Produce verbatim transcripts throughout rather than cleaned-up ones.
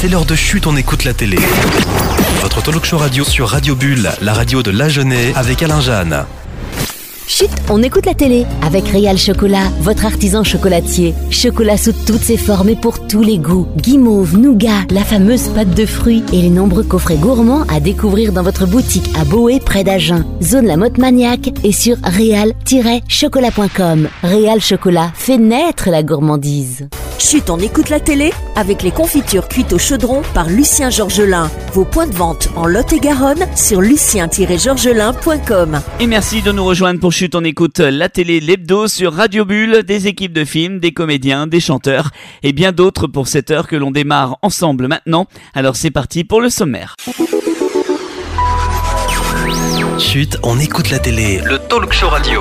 C'est l'heure de Chut, on écoute la télé. Votre talk show radio sur Radio Bulle, la radio de l'Agenais avec Alain Jeanne. Chut, on écoute la télé avec Réal Chocolat, votre artisan chocolatier. Chocolat sous toutes ses formes et pour tous les goûts. Guimauve, nougat, la fameuse pâte de fruits et les nombreux coffrets gourmands à découvrir dans votre boutique à Boé près d'Agen. Zone La Motte Maniaque et sur réal tiret chocolat point com. Réal Chocolat fait naître la gourmandise. Chut, on écoute la télé avec les confitures cuites au chaudron par Lucien Georgelin. Vos points de vente en Lot-et-Garonne sur lucien tiret georgelin point com. Et merci de nous rejoindre pour Chut, on écoute la télé, l'hebdo sur Radio Bulle, des équipes de films, des comédiens, des chanteurs et bien d'autres pour cette heure que l'on démarre ensemble maintenant. Alors c'est parti pour le sommaire. Chut, on écoute la télé, le talk show radio.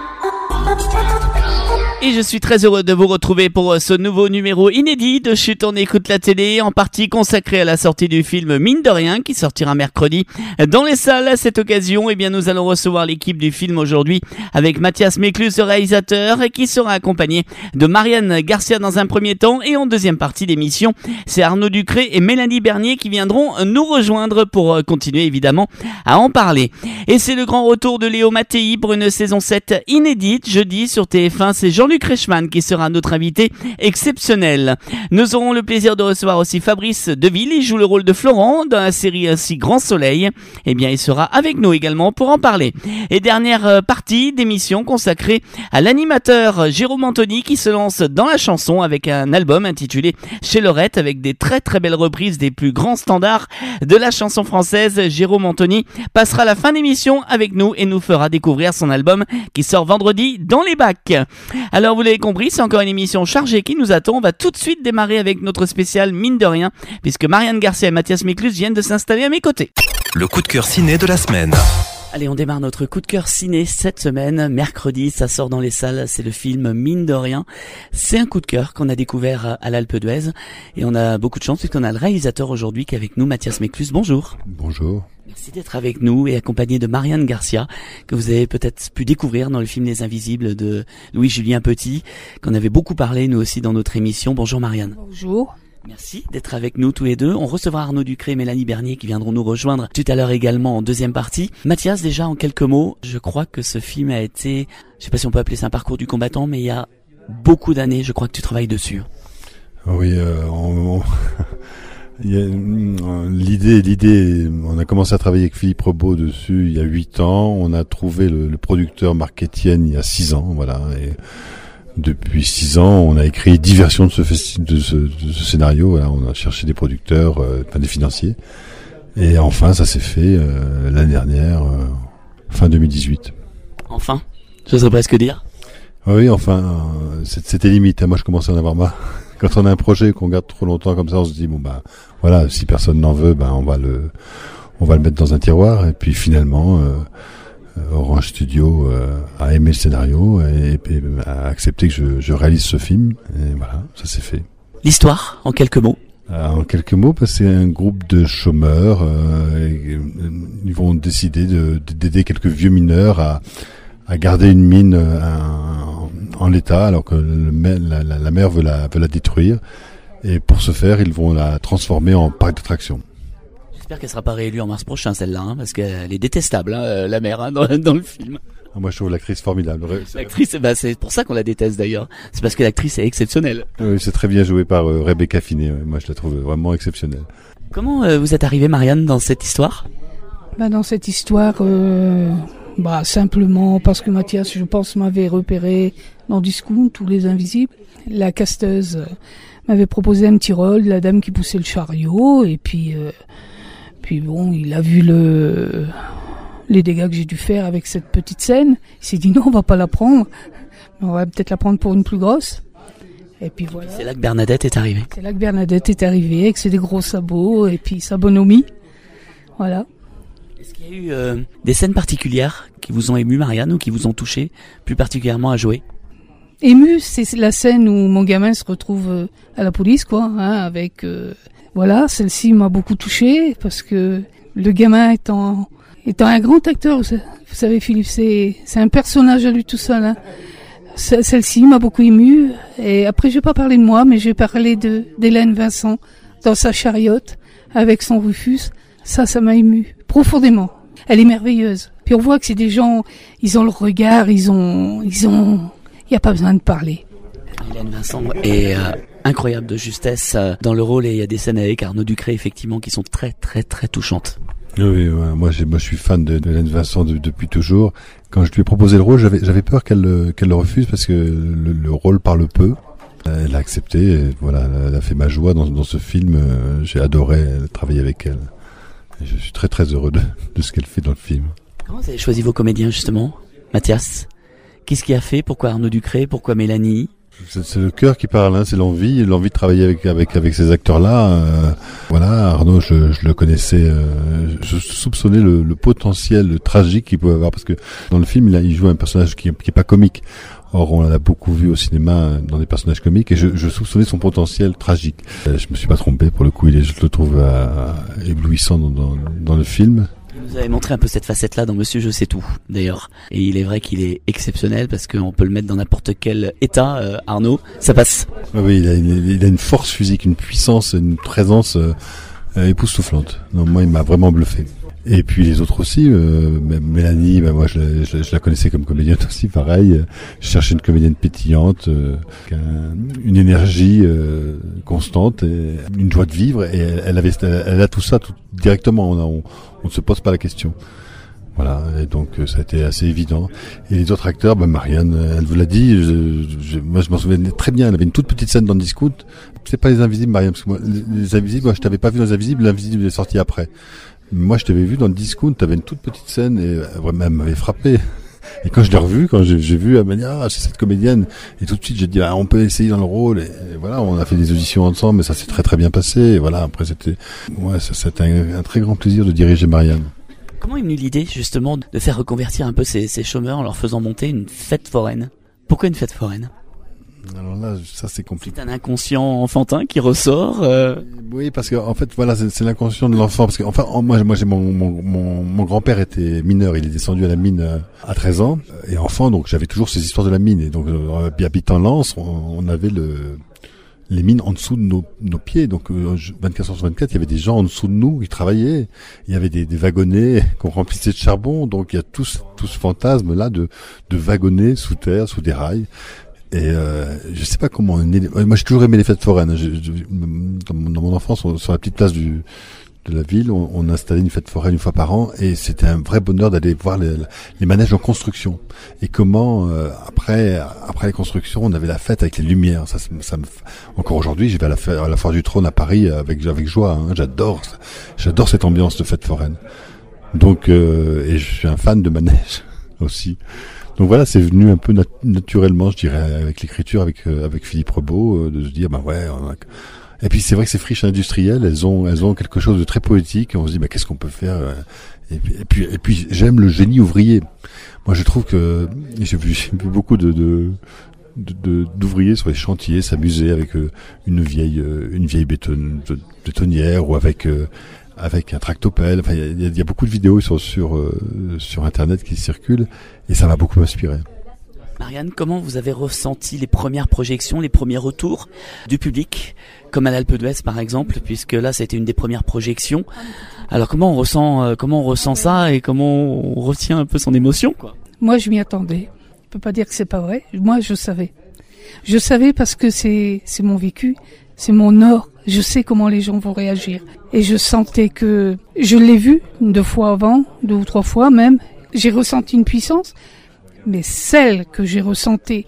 Et je suis très heureux de vous retrouver pour ce nouveau numéro inédit de Chut, on écoute la télé, en partie consacré à la sortie du film Mine de rien, qui sortira mercredi dans les salles. À cette occasion, eh bien, nous allons recevoir l'équipe du film aujourd'hui avec Mathias Méclus, le réalisateur, qui sera accompagné de Marianne Garcia dans un premier temps. Et en deuxième partie d'émission, c'est Arnaud Ducré et Mélanie Bernier qui viendront nous rejoindre pour continuer évidemment à en parler. Et c'est le grand retour de Léo Mattei pour une saison sept inédite. Jeudi sur T F un, c'est Jean-Luc Reichmann qui sera notre invité exceptionnel. Nous aurons le plaisir de recevoir aussi Fabrice Deville. Il joue le rôle de Florent dans la série ainsi Grand Soleil. Eh bien, il sera avec nous également pour en parler. Et dernière partie d'émission consacrée à l'animateur Jérôme Anthony qui se lance dans la chanson avec un album intitulé Chez Lorette avec des très très belles reprises des plus grands standards de la chanson française. Jérôme Anthony passera la fin d'émission avec nous et nous fera découvrir son album qui sort vendredi dans les bacs. Alors vous l'avez compris, c'est encore une émission chargée qui nous attend. On va tout de suite démarrer avec notre spécial Mine de rien, puisque Marianne Garcia et Mathias Méclus viennent de s'installer à mes côtés. Le coup de cœur ciné de la semaine. Allez, on démarre notre coup de cœur ciné cette semaine. Mercredi, ça sort dans les salles, c'est le film Mine de rien. C'est un coup de cœur qu'on a découvert à l'Alpe d'Huez. Et on a beaucoup de chance puisqu'on a le réalisateur aujourd'hui qui est avec nous, Mathias Méclus. Bonjour. Bonjour. Merci d'être avec nous et accompagné de Marianne Garcia, que vous avez peut-être pu découvrir dans le film Les Invisibles de Louis-Julien Petit, qu'on avait beaucoup parlé nous aussi dans notre émission. Bonjour Marianne. Bonjour. Merci d'être avec nous tous les deux. On recevra Arnaud Ducré et Mélanie Bernier qui viendront nous rejoindre tout à l'heure également en deuxième partie. Mathias, déjà en quelques mots, je crois que ce film a été, je sais pas si on peut appeler ça un parcours du combattant, mais il y a beaucoup d'années, je crois que tu travailles dessus. Oui, euh, on, on... il y a, l'idée, l'idée, on a commencé à travailler avec Philippe Rebaud dessus il y a huit ans. On a trouvé le, le producteur Marc Etienne il y a six ans, voilà. Et depuis six ans, on a écrit dix versions de ce, festi- de ce, de ce scénario. Voilà, on a cherché des producteurs, euh, enfin des financiers. Et enfin, ça s'est fait euh, l'année dernière, euh, fin deux mille dix-huit. Enfin, j'oserais presque dire. Oui, enfin, euh, c'était limite. Moi, je commençais à en avoir marre. Quand on a un projet qu'on garde trop longtemps comme ça, on se dit bon bah voilà, si personne n'en veut, ben on va le, on va le mettre dans un tiroir. Et puis finalement. Euh, Orange Studio euh, a aimé le scénario et, et a accepté que je, je réalise ce film et voilà, ça s'est fait. L'histoire, en quelques mots. Euh, en quelques mots, parce que c'est un groupe de chômeurs. Euh, et, euh, ils vont décider de, d'aider quelques vieux mineurs à, à garder une mine euh, en, en l'état, alors que le, la, la, la mer veut la, veut la détruire. Et pour ce faire, ils vont la transformer en parc d'attractions. J'espère qu'elle sera pas réélue en mars prochain, celle-là, hein, parce qu'elle est détestable, hein, la mère, hein, dans, dans le film. Ah, moi, je trouve l'actrice formidable. L'actrice, bah, c'est pour ça qu'on la déteste d'ailleurs. C'est parce que l'actrice est exceptionnelle. Oui, c'est très bien joué par euh, Rebecca Finet. Ouais. Moi, je la trouve vraiment exceptionnelle. Comment euh, vous êtes arrivée, Marianne, dans cette histoire ? Bah, dans cette histoire, euh, bah, simplement parce que Mathias, je pense, m'avait repéré dans Discount, tous les Invisibles. La casteuse euh, m'avait proposé un petit rôle, la dame qui poussait le chariot, et puis... Euh, Puis bon, il a vu le les dégâts que j'ai dû faire avec cette petite scène. Il s'est dit non, on va pas la prendre. On va peut-être la prendre pour une plus grosse. Et puis voilà. C'est là que Bernadette est arrivée. C'est là que Bernadette est arrivée avec ses gros sabots et puis sa bonhomie. Voilà. Est-ce qu'il y a eu euh, des scènes particulières qui vous ont ému, Marianne, ou qui vous ont touché plus particulièrement à jouer ? Ému, c'est la scène où mon gamin se retrouve à la police, quoi, hein, avec. Euh, Voilà, celle-ci m'a beaucoup touchée parce que le gamin étant étant un grand acteur, vous savez Philippe, c'est c'est un personnage à lui tout seul. Hein. Celle-ci m'a beaucoup émue et après je vais pas parler de moi, mais je vais parler de d'Hélène Vincent, dans sa chariote avec son Rufus. Ça, ça m'a ému profondément. Elle est merveilleuse. Puis on voit que c'est des gens, ils ont le regard, ils ont, ils ont, il n'y a pas besoin de parler. Hélène Vincent est euh, incroyable de justesse euh, dans le rôle et il y a des scènes avec Arnaud Ducré effectivement qui sont très très très touchantes. Oui, ouais, moi, j'ai, moi je suis fan de, de Hélène Vincent de, depuis toujours. Quand je lui ai proposé le rôle, j'avais, j'avais peur qu'elle, qu'elle le refuse parce que le, le rôle parle peu. Elle a accepté, et voilà, elle a fait ma joie dans, dans ce film. J'ai adoré travailler avec elle. Et je suis très très heureux de, de ce qu'elle fait dans le film. Comment vous avez choisi vos comédiens justement, Mathias? Qu'est-ce qui a fait? Pourquoi Arnaud Ducré? Pourquoi Mélanie? C'est, c'est le cœur qui parle, hein, c'est l'envie, l'envie de travailler avec avec avec ces acteurs-là. Euh, voilà, Arnaud, je, je le connaissais, euh, je soupçonnais le, le potentiel tragique qu'il pouvait avoir parce que dans le film, il, a, il joue un personnage qui, qui est pas comique. Or, on l'a beaucoup vu au cinéma dans des personnages comiques et je, je soupçonnais son potentiel tragique. Euh, je me suis pas trompé pour le coup, il est, je le trouve euh, éblouissant dans, dans dans le film. Vous avez montré un peu cette facette-là dans Monsieur Je sais tout, d'ailleurs. Et il est vrai qu'il est exceptionnel parce qu'on peut le mettre dans n'importe quel état, euh, Arnaud. Ça passe. Oui, il a, une, il a une force physique, une puissance, une présence euh, époustouflante. Non, moi, il m'a vraiment bluffé. Et puis les autres aussi, euh, Mélanie, ben moi je, je, je la connaissais comme comédienne aussi, pareil. Je cherchais une comédienne pétillante, euh, une énergie euh, constante, et une joie de vivre. Et elle, elle avait, elle a tout ça tout, directement. On, a, on, on ne se pose pas la question. Voilà. Et donc ça a été assez évident. Et les autres acteurs, ben Marianne, elle vous l'a dit. Je, je, moi je m'en souviens très bien. Elle avait une toute petite scène dans Discount. C'est pas les Invisibles, Marianne, parce que moi, les, les Invisibles, moi je t'avais pas vu dans les Invisibles. L'Invisible est sorti après. Moi, je t'avais vu dans le Discount, t'avais une toute petite scène et vraiment, elle m'avait frappé. Et quand je l'ai revu, quand j'ai, j'ai vu, elle m'a dit, ah, c'est cette comédienne. Et tout de suite, j'ai dit, ah, on peut essayer dans le rôle. Et, et voilà, on a fait des auditions ensemble, mais ça s'est très très bien passé. Et voilà, après, c'était, ouais, ça, c'était un, un très grand plaisir de diriger Marianne. Comment est venue l'idée, justement, de faire reconvertir un peu ces, ces chômeurs en leur faisant monter une fête foraine? Pourquoi une fête foraine? Alors là, ça c'est compliqué. C'est un inconscient enfantin qui ressort. Euh... Oui, parce que en fait, voilà, c'est, c'est l'inconscient de l'enfant. Parce que enfin, moi, moi, j'ai mon mon mon, mon grand-père était mineur. Il est descendu à la mine à treize ans et enfant, donc j'avais toujours ces histoires de la mine. Et donc, euh, habitant Lens, on, on avait le les mines en dessous de nos, nos pieds. Donc euh, vingt-quatre heures sur vingt-quatre, il y avait des gens en dessous de nous qui travaillaient. Il y avait des, des wagonnets qu'on remplissait de charbon. Donc il y a tout, tout ce fantasme là de de wagonner sous terre, sous des rails. Et euh, je sais pas comment. Moi, j'ai toujours aimé les fêtes foraines. Je, je, dans, mon, dans mon enfance, on, sur la petite place du, de la ville, on, on installait une fête foraine une fois par an, et c'était un vrai bonheur d'aller voir les, les manèges en construction. Et comment euh, après, après les constructions, on avait la fête avec les lumières. Ça, ça me, encore aujourd'hui, je vais à la, à la Foire du Trône à Paris avec avec joie. Hein. J'adore, j'adore cette ambiance de fête foraine. Donc, euh, et je suis un fan de manège aussi. Donc voilà, c'est venu un peu nat- naturellement, je dirais, avec l'écriture, avec euh, avec Philippe Rebaud, euh, de se dire, bah ouais. On a... Et puis c'est vrai que ces friches industrielles, elles ont elles ont quelque chose de très poétique. Et on se dit, bah qu'est-ce qu'on peut faire? Et puis et puis, et puis j'aime le génie ouvrier. Moi, je trouve que j'ai vu, j'ai vu beaucoup de, de De, de, d'ouvriers sur les chantiers s'amuser avec euh, une vieille euh, une vieille béton, de, bétonnière ou avec euh, avec un tractopelle. Enfin, il y, y a beaucoup de vidéos sur sur euh, sur internet qui circulent et ça m'a beaucoup inspiré. Marianne, comment vous avez ressenti les premières projections, les premiers retours du public, comme à l'Alpe d'Huez par exemple, puisque là c'était une des premières projections. Alors comment on ressent euh, comment on ressent ça et comment on retient un peu son émotion, quoi? Moi, je m'y attendais. Je peux pas dire que c'est pas vrai. Moi, je savais. Je savais parce que c'est c'est mon vécu, c'est mon or. Je sais comment les gens vont réagir. Et je sentais que je l'ai vu deux fois avant, deux ou trois fois même. J'ai ressenti une puissance, mais celle que j'ai ressentie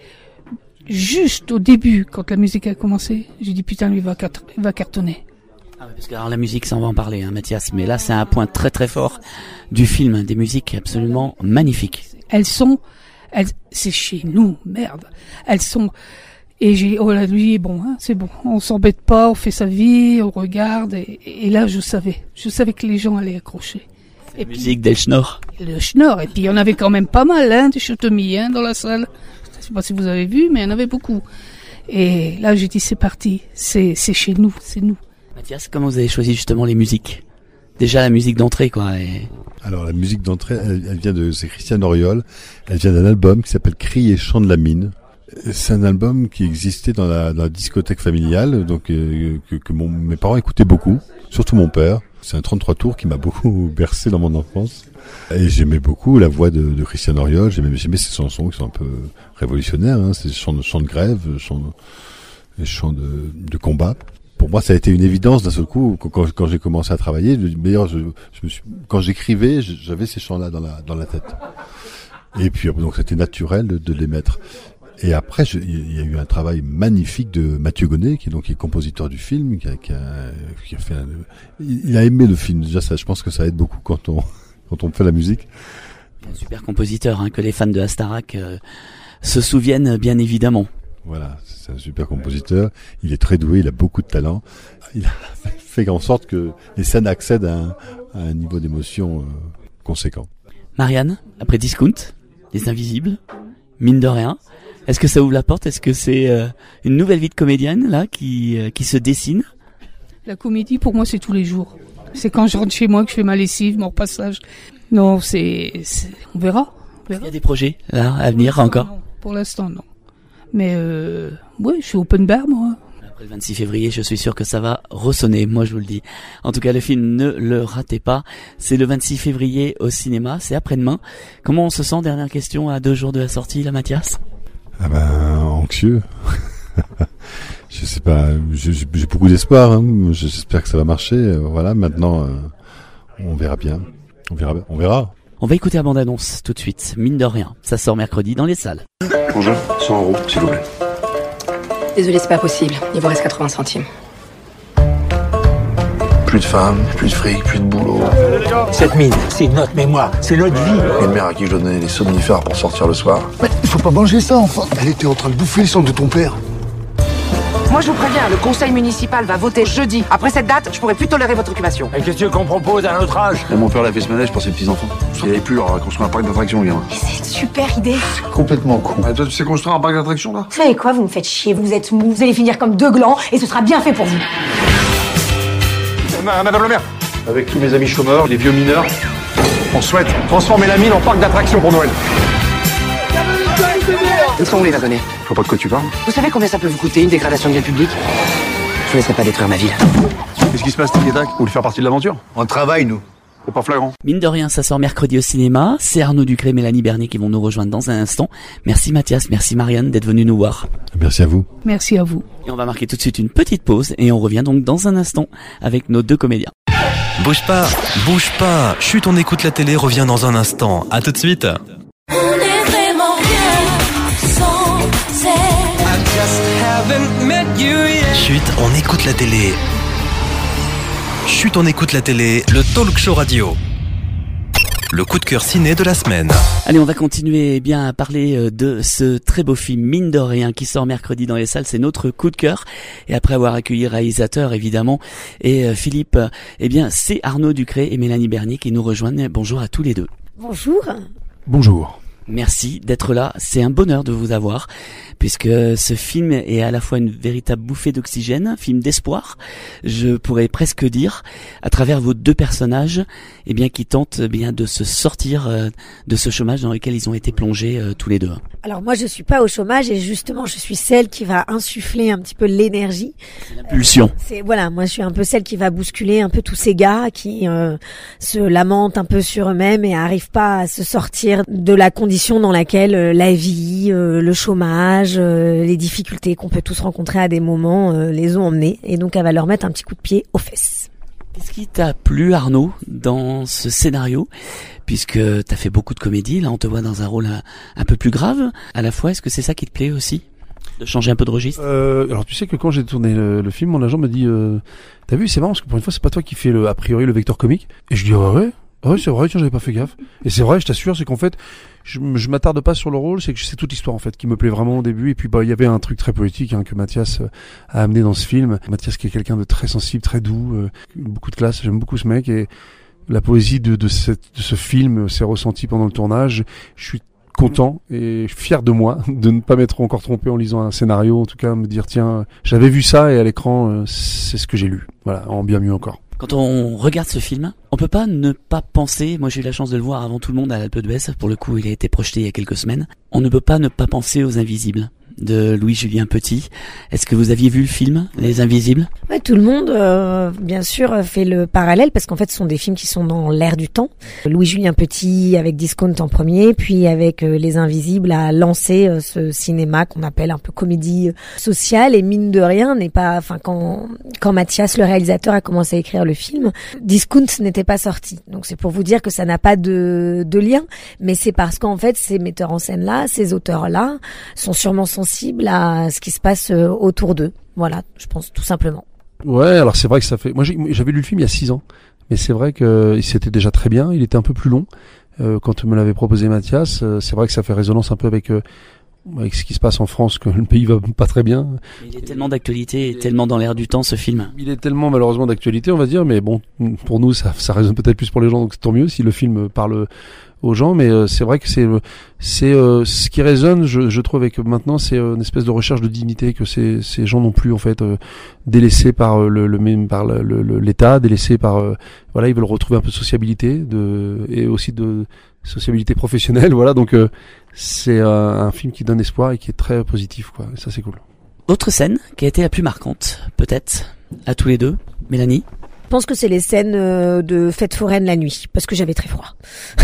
juste au début, quand la musique a commencé, j'ai dit putain, lui va, cart- va cartonner. Ah oui, parce que alors la musique, ça on va en parler, hein, Mathias. Mais là, c'est un point très très fort du film, des musiques absolument magnifiques. Elles sont Elles, c'est chez nous, merde. Elles sont, et j'ai, oh là, lui, bon, hein, c'est bon. On s'embête pas, on fait sa vie, on regarde, et, et là, je savais. Je savais que les gens allaient accrocher. Et puis, musique d'El Schnorr. Le Schnorr, et puis il y en avait quand même pas mal, hein, des Chotomis, hein, dans la salle. Je sais pas si vous avez vu, mais il y en avait beaucoup. Et là, j'ai dit, c'est parti. C'est, c'est chez nous, c'est nous. Mathias, comment vous avez choisi justement les musiques? Déjà la musique d'entrée, quoi. Et... Alors la musique d'entrée, elle, elle vient de, c'est Christiane Auriol. Elle vient d'un album qui s'appelle Cris et chants de la mine. C'est un album qui existait dans la, dans la discothèque familiale, donc euh, que, que mon, mes parents écoutaient beaucoup, surtout mon père. C'est un trente-trois tours qui m'a beaucoup bercé dans mon enfance. Et j'aimais beaucoup la voix de, de Christian Oriol, j'aimais, j'aimais ces chansons qui sont un peu révolutionnaires, hein, ces chants de, chants de grève, chants de, chants de, de combat. Pour moi, ça a été une évidence d'un seul coup quand, quand j'ai commencé à travailler. D'ailleurs, je, je me suis, quand j'écrivais, j'avais ces chants-là dans la, dans la tête. Et puis, donc, c'était naturel de, de les mettre. Et après, je, il y a eu un travail magnifique de Mathieu Gonnet, qui est donc qui est compositeur du film, qui a, qui a, qui a fait un, il a aimé le film. Déjà, ça, je pense que ça aide beaucoup quand on, quand on fait la musique. Un super compositeur, hein, que les fans de Astarac euh, se souviennent bien évidemment. Voilà, c'est un super compositeur. Il est très doué, il a beaucoup de talent. Il a fait en sorte que les scènes accèdent à un, à un niveau d'émotion euh, conséquent. Marianne, après Discount, Les Invisibles, mine de rien, est-ce que ça ouvre la porte? Est-ce que c'est euh, une nouvelle vie de comédienne là qui euh, qui se dessine? La comédie, pour moi, c'est tous les jours. C'est quand je rentre chez moi que je fais ma lessive, mon repassage. Non, c'est, c'est... on verra. On verra. Il y a des projets là à venir encore? Non, pour l'instant, non. Mais euh, ouais, je suis open bar, moi. Après le vingt-six février, je suis sûr que ça va ressonner, moi je vous le dis. En tout cas, le film, ne le ratez pas. C'est le vingt-six février au cinéma, c'est après-demain. Comment on se sent, dernière question, à deux jours de la sortie, là, Mathias? Ah ben, anxieux. Je sais pas, j'ai, j'ai beaucoup d'espoir, hein. J'espère que ça va marcher. Voilà, maintenant, euh, on verra bien. On verra, on verra. On va écouter la bande-annonce tout de suite, mine de rien. Ça sort mercredi dans les salles. Bonjour, cent euros, s'il vous plaît. Désolé, c'est pas possible. Il vous reste quatre-vingts centimes. Plus de femmes, plus de fric, plus de boulot. Cette mine, c'est notre mémoire, c'est notre vie. Une mère à qui je dois donner des somnifères pour sortir le soir. Mais il faut pas manger ça, enfin. Elle était en train de bouffer le sang de ton père. Moi, je vous préviens, le conseil municipal va voter jeudi. Après cette date, je pourrai plus tolérer votre occupation. Et qu'est-ce que tu veux qu'on propose à notre âge? Et mon père l'a fait ce manège pour ses petits-enfants. Il avait plus à construire un parc d'attractions, le gamin. Mais c'est une super idée. C'est complètement con. Ah, toi, tu sais construire un parc d'attractions, là? Vous savez quoi, vous me faites chier, vous êtes mou, vous allez finir comme deux glands et ce sera bien fait pour vous. Madame le maire, avec tous mes amis chômeurs, les vieux mineurs, on souhaite transformer la mine en parc d'attractions pour Noël. Où sont les wagonnets? Je vois pas de quoi tu parles. Vous savez combien ça peut vous coûter, une dégradation de bien public? Je vous laisserai pas détruire ma ville. Qu'est-ce qui se passe, tic et tac? Vous voulez faire partie de l'aventure? On travaille, nous. C'est pas flagrant. Mine de rien, ça sort mercredi au cinéma. C'est Arnaud Ducré et Mélanie Bernier qui vont nous rejoindre dans un instant. Merci Mathias, merci Marianne d'être venus nous voir. Merci à vous. Merci à vous. Et on va marquer tout de suite une petite pause et on revient donc dans un instant avec nos deux comédiens. Bouge pas, bouge pas. Chut, on écoute la télé, revient dans un instant. À tout de suite. On est vraiment bien sans elle. Chut, on écoute la télé. Chut, on écoute la télé, le talk show radio. Le coup de cœur ciné de la semaine. Allez, on va continuer bien à parler de ce très beau film mine de rien qui sort mercredi dans les salles. C'est notre coup de cœur. Et après avoir accueilli réalisateur évidemment et Philippe, eh bien c'est Arnaud Ducré et Mélanie Bernier qui nous rejoignent. Bonjour à tous les deux. Bonjour. Bonjour. Merci d'être là, c'est un bonheur de vous avoir, puisque ce film est à la fois une véritable bouffée d'oxygène, un film d'espoir, je pourrais presque dire, à travers vos deux personnages, eh bien qui tentent eh bien de se sortir euh, de ce chômage dans lequel ils ont été plongés euh, tous les deux. Alors moi je suis pas au chômage et justement je suis celle qui va insuffler un petit peu l'énergie. C'est l'impulsion. Euh, c'est voilà, moi je suis un peu celle qui va bousculer un peu tous ces gars qui euh, se lamentent un peu sur eux-mêmes et arrivent pas à se sortir de la condition dans laquelle euh, la vie, euh, le chômage, euh, les difficultés qu'on peut tous rencontrer à des moments euh, les ont emmenés et donc elle va leur mettre un petit coup de pied aux fesses. Qu'est-ce qui t'a plu Arnaud dans ce scénario, puisque t'as fait beaucoup de comédie, là on te voit dans un rôle un, un peu plus grave à la fois, est-ce que c'est ça qui te plaît aussi, de changer un peu de registre? euh, Alors tu sais que quand j'ai tourné le, le film, mon agent me dit euh, t'as vu c'est marrant parce que pour une fois c'est pas toi qui fais le, a priori le vecteur comique, et je dis ah ouais ah ouais c'est vrai tiens j'avais pas fait gaffe, et c'est vrai je t'assure c'est qu'en fait je, je m'attarde pas sur le rôle, c'est que c'est toute l'histoire en fait qui me plaît vraiment au début, et puis bah il y avait un truc très poétique hein, que Mathias euh, a amené dans ce film. Mathias qui est quelqu'un de très sensible, très doux, euh, beaucoup de classe, j'aime beaucoup ce mec, et la poésie de, de, cette, de ce film s'est ressentie pendant le tournage. Je suis content et fier de moi de ne pas m'être encore trompé en lisant un scénario, en tout cas me dire tiens j'avais vu ça et à l'écran euh, c'est ce que j'ai lu, voilà, en bien mieux encore. Quand on regarde ce film, on peut pas ne pas penser, moi j'ai eu la chance de le voir avant tout le monde à l'Alpe d'Huez, pour le coup il a été projeté il y a quelques semaines, on ne peut pas ne pas penser aux Invisibles de Louis-Julien Petit. Est-ce que vous aviez vu le film, Les Invisibles? Ouais, tout le monde, euh, bien sûr, fait le parallèle parce qu'en fait, ce sont des films qui sont dans l'air du temps. Louis-Julien Petit avec Discount en premier, puis avec euh, Les Invisibles a lancé euh, ce cinéma qu'on appelle un peu comédie sociale et mine de rien n'est pas, enfin quand quand Mathias le réalisateur a commencé à écrire le film, Discount n'était pas sorti. Donc c'est pour vous dire que ça n'a pas de de lien, mais c'est parce qu'en fait ces metteurs en scène là, ces auteurs là sont sûrement sensibles à ce qui se passe autour d'eux. Voilà, je pense tout simplement. Ouais, alors c'est vrai que ça fait. Moi, j'ai, j'avais lu le film il y a six ans, mais c'est vrai que c'était déjà très bien. Il était un peu plus long euh, quand me l'avait proposé Mathias. Euh, c'est vrai que ça fait résonance un peu avec euh, avec ce qui se passe en France, que le pays va pas très bien. Il est tellement d'actualité et tellement dans l'air du temps ce film. Il est tellement malheureusement d'actualité, on va dire, mais bon, pour nous ça, ça résonne peut-être plus pour les gens, donc tant mieux si le film parle aux gens. Mais euh, c'est vrai que c'est c'est euh, ce qui résonne, je, je trouve, avec maintenant, c'est euh, une espèce de recherche de dignité que ces ces gens n'ont plus en fait, euh, délaissés par euh, le, le même par le, le, l'État, délaissés par euh, voilà, ils veulent retrouver un peu de sociabilité, de et aussi de sociabilité professionnelle, voilà. Donc euh, c'est euh, un film qui donne espoir et qui est très positif, quoi. Et ça, c'est cool. Autre scène qui a été la plus marquante, peut-être, à tous les deux, Mélanie? Je pense que c'est les scènes euh, de fête foraine la nuit, parce que j'avais très froid.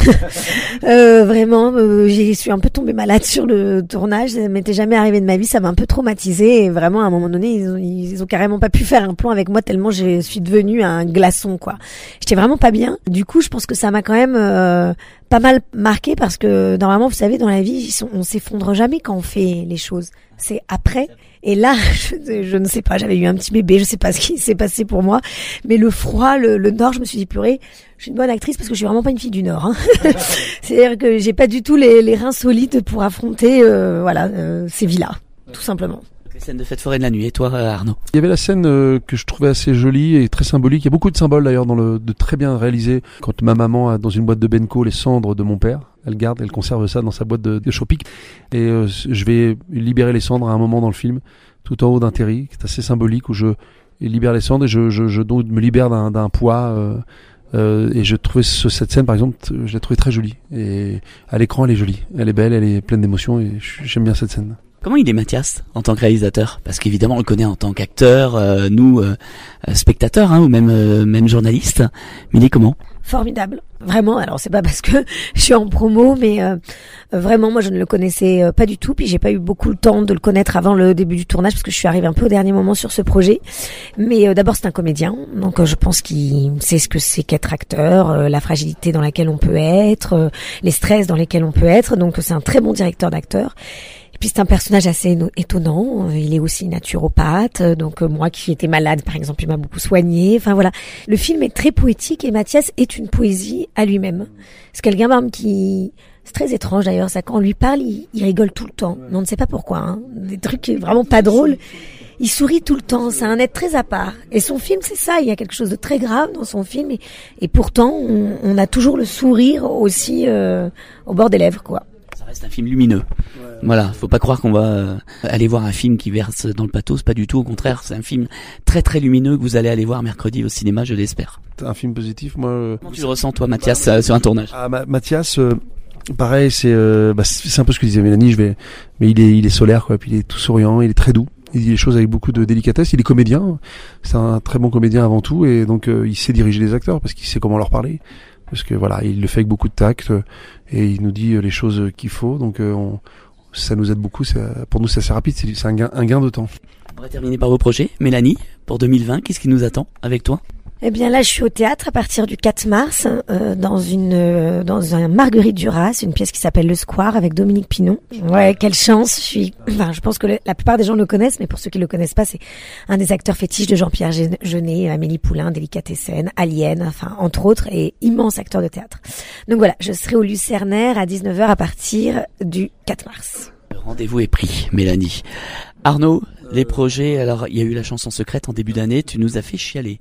euh, vraiment, euh, j'y suis un peu tombée malade sur le tournage. Ça m'était jamais arrivé de ma vie, ça m'a un peu traumatisée. Et vraiment, à un moment donné, ils ont, ils ont carrément pas pu faire un plan avec moi tellement je suis devenue un glaçon, quoi. J'étais vraiment pas bien. Du coup, je pense que ça m'a quand même euh, pas mal marqué parce que normalement, vous savez, dans la vie, on s'effondre jamais quand on fait les choses. C'est après. Et là, je, je ne sais pas, j'avais eu un petit bébé, je sais pas ce qui s'est passé pour moi, mais le froid, le, le Nord, je me suis dit purée, je suis une bonne actrice parce que je suis vraiment pas une fille du Nord. Hein. C'est-à-dire que j'ai pas du tout les, les reins solides pour affronter, euh, voilà, euh, ces vies-là, tout simplement. Les scènes de fête foraine la nuit. Et toi, Arnaud? Il y avait la scène euh, que je trouvais assez jolie et très symbolique. Il y a beaucoup de symboles d'ailleurs dans le, de très bien réalisé. Quand ma maman a dans une boîte de Benko les cendres de mon père, elle garde, elle conserve ça dans sa boîte de, de Chopic. Et euh, je vais libérer les cendres à un moment dans le film, tout en haut d'un terri, qui est assez symbolique, où je libère les cendres et je, je, je donc me libère d'un, d'un poids. Euh, euh, et je trouvais ce, cette scène, par exemple, je l'ai trouvée très jolie. Et à l'écran, elle est jolie, elle est belle, elle est pleine d'émotions et j'aime bien cette scène. Comment il est Mathias en tant que réalisateur? Parce qu'évidemment on le connaît en tant qu'acteur, euh, nous euh, spectateurs hein, ou même euh, même journalistes. Mais il est comment? Formidable, vraiment. Alors c'est pas parce que je suis en promo, mais euh, vraiment moi je ne le connaissais pas du tout. Puis j'ai pas eu beaucoup le temps de le connaître avant le début du tournage parce que je suis arrivée un peu au dernier moment sur ce projet. Mais euh, d'abord c'est un comédien, donc euh, je pense qu'il sait ce que c'est qu'être acteur, euh, la fragilité dans laquelle on peut être, euh, les stress dans lesquels on peut être. Donc c'est un très bon directeur d'acteur. Puis c'est un personnage assez étonnant, il est aussi naturopathe, donc moi qui étais malade par exemple, il m'a beaucoup soigné, enfin voilà. Le film est très poétique et Mathias est une poésie à lui-même. C'est quelqu'un même qui... C'est très étrange d'ailleurs, ça quand on lui parle, il, il rigole tout le temps, mais on ne sait pas pourquoi, hein. Des trucs vraiment pas drôles. Il sourit tout le temps, c'est un être très à part. Et son film, c'est ça, il y a quelque chose de très grave dans son film et, et pourtant on, on a toujours le sourire aussi euh, au bord des lèvres, quoi. Ça reste un film lumineux. Ouais. Voilà, faut pas croire qu'on va euh, aller voir un film qui verse dans le pathos, pas du tout, au contraire, c'est un film très très lumineux que vous allez aller voir mercredi au cinéma, je l'espère. Un film positif, moi... Euh... Comment tu le ressens toi Mathias euh, sur un tournage? Ah, Ma- Mathias, euh, pareil, c'est, euh, bah, c'est un peu ce que disait Mélanie, je vais... mais il est, il est solaire, quoi, puis il est tout souriant, il est très doux. Il dit les choses avec beaucoup de délicatesse. Il est comédien, c'est un très bon comédien avant tout, et donc euh, il sait diriger les acteurs parce qu'il sait comment leur parler. Parce que voilà, il le fait avec beaucoup de tact euh, et il nous dit euh, les choses qu'il faut. Donc euh, on, ça nous aide beaucoup. C'est, pour nous, c'est assez rapide. C'est, c'est un gain, un gain de temps. On va terminer par vos projets. Mélanie, pour deux mille vingt, qu'est-ce qui nous attend avec toi? Eh bien là, je suis au théâtre à partir du quatre mars euh, dans une euh, dans un Marguerite Duras, une pièce qui s'appelle Le Square avec Dominique Pinon. Ouais, quelle chance. Je suis. Enfin, je pense que le, la plupart des gens le connaissent, mais pour ceux qui le connaissent pas, c'est un des acteurs fétiches de Jean-Pierre Jeunet, Amélie Poulain, Délicatessen, Alien, enfin entre autres, et immense acteur de théâtre. Donc voilà, je serai au Lucernaire à dix-neuf heures à partir du quatre mars. Le rendez-vous est pris, Mélanie. Arnaud, les projets, alors il y a eu la chanson secrète en début d'année, tu nous as fait chialer.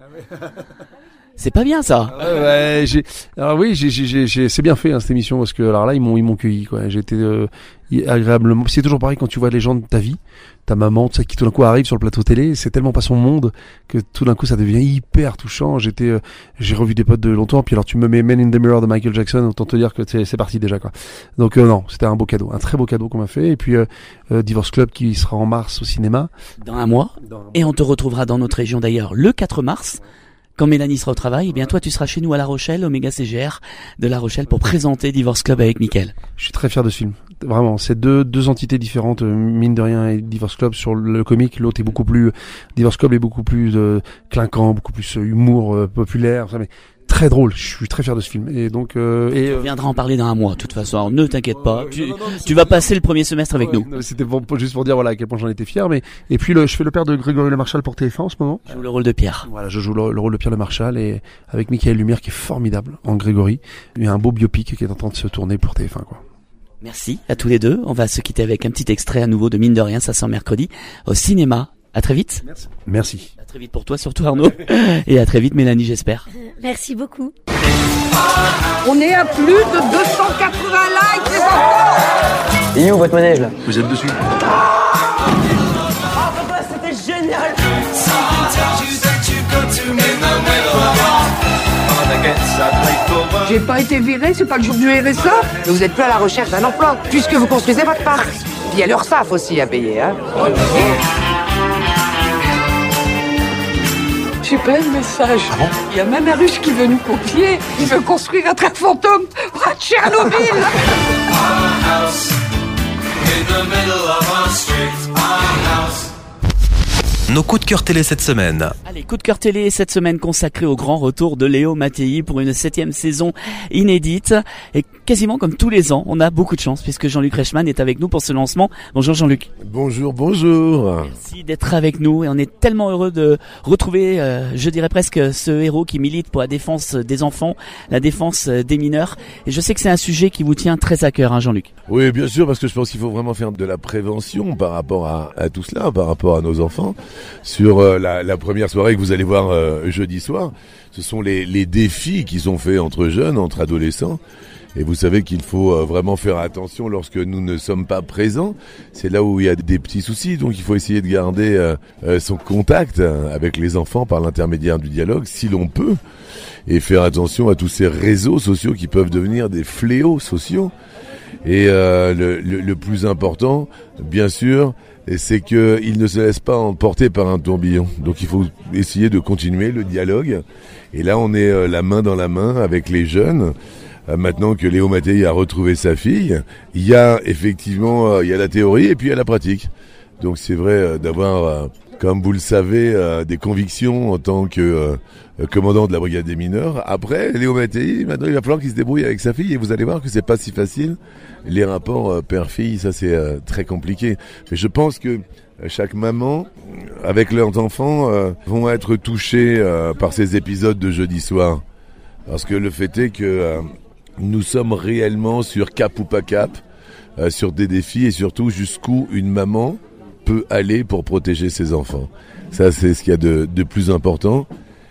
C'est pas bien ça. Ouais, ouais, j'ai, alors oui, j'ai, j'ai, j'ai, c'est bien fait hein, cette émission parce que alors là ils m'ont, ils m'ont cueilli quoi. J'étais euh, agréablement. C'est toujours pareil quand tu vois les gens de ta vie, ta maman, tu sais, qui tout d'un coup arrive sur le plateau télé, c'est tellement pas son monde que tout d'un coup ça devient hyper touchant. J'étais, euh, j'ai revu des potes de longtemps, puis alors tu me mets Men in the Mirror de Michael Jackson, autant te dire que c'est, c'est parti déjà, quoi. Donc euh, non, c'était un beau cadeau, un très beau cadeau qu'on m'a fait. Et puis euh, euh, Divorce Club qui sera en mars au cinéma. Dans un mois. Dans un mois. Et on te retrouvera dans notre région d'ailleurs le quatre mars. Quand Mélanie sera au travail, eh bien toi tu seras chez nous à La Rochelle, au Méga C G R de La Rochelle pour présenter Divorce Club avec Mickaël. Je suis très fier de ce film. Vraiment, c'est deux deux entités différentes, mine de rien, et Divorce Club sur le comique, l'autre est beaucoup plus, Divorce Club est beaucoup plus euh, clinquant, beaucoup plus euh, humour euh, populaire, mais très drôle. Je suis très fier de ce film. Et donc, euh, et on viendra en parler dans un mois. De toute façon, alors, ne t'inquiète pas. Tu, non, non, non, tu vas passer le premier semestre avec ouais, nous. Non, c'était pour, juste pour dire voilà à quel point j'en étais fier. Mais et puis le, je fais le père de Grégory Le Marchal pour T F un en ce moment. Je joue le rôle de Pierre. Voilà, je joue le, le rôle de Pierre Le Marchal et avec Mickaël Lumière qui est formidable en Grégory. Il y a un beau biopic qui est en train de se tourner pour T F un, quoi. Merci à tous les deux. On va se quitter avec un petit extrait à nouveau de Mine de Rien. Ça sort mercredi au cinéma. À très vite. Merci. Merci. À très vite pour toi, surtout Arnaud. Et à très vite, Mélanie, j'espère. Euh, merci beaucoup. On est à plus de deux cent quatre-vingts likes, les enfants. Et où votre manège là? Vous êtes dessus. Ah papa, c'était génial. J'ai pas été viré, c'est pas le jour du R S A. Mais vous êtes plus à la recherche d'un emploi, puisque vous construisez votre parc. Il y a l'URSSAF aussi à payer, hein. J'ai pas le message. Ah bon? Il y a même un Russe qui veut nous copier. Il veut construire un train fantôme à Tchernobyl. Nos coups de cœur télé cette semaine. Allez, coup de cœur télé cette semaine consacré au grand retour de Léo Mattei pour une septième saison inédite. Et quasiment comme tous les ans, on a beaucoup de chance puisque Jean-Luc Reichmann est avec nous pour ce lancement. Bonjour Jean-Luc. Bonjour, bonjour. Merci d'être avec nous et on est tellement heureux de retrouver, euh, je dirais presque, ce héros qui milite pour la défense des enfants, la défense des mineurs. Et je sais que c'est un sujet qui vous tient très à cœur, hein, Jean-Luc. Oui, bien sûr, parce que je pense qu'il faut vraiment faire de la prévention par rapport à, à tout cela, par rapport à nos enfants. Sur euh, la, la première soirée que vous allez voir euh, jeudi soir, ce sont les, les défis qui sont faits entre jeunes, entre adolescents. Et vous savez qu'il faut euh, vraiment faire attention lorsque nous ne sommes pas présents. C'est là où il y a des petits soucis. Donc il faut essayer de garder euh, euh, son contact avec les enfants par l'intermédiaire du dialogue, si l'on peut. Et faire attention à tous ces réseaux sociaux qui peuvent devenir des fléaux sociaux. Et euh, le, le, le plus important, bien sûr, c'est qu'il ne se laisse pas emporter par un tourbillon. Donc il faut essayer de continuer le dialogue. Et là, on est euh, la main dans la main avec les jeunes. Euh, maintenant que Léo Mattei a retrouvé sa fille, il y a effectivement euh, il y a la théorie et puis il y a la pratique. Donc c'est vrai euh, d'avoir, euh, comme vous le savez, euh, des convictions en tant que euh, commandant de la brigade des mineurs. Après, Léo Mattei, maintenant il va falloir qu'il se débrouille avec sa fille et vous allez voir que c'est pas si facile. Les rapports euh, père-fille, ça c'est euh, très compliqué. Mais je pense que euh, chaque maman, avec leurs enfants, euh, vont être touchés euh, par ces épisodes de jeudi soir. Parce que le fait est que euh, nous sommes réellement sur cap ou pas cap, euh, sur des défis et surtout jusqu'où une maman peut aller pour protéger ses enfants. Ça c'est ce qu'il y a de, de plus important.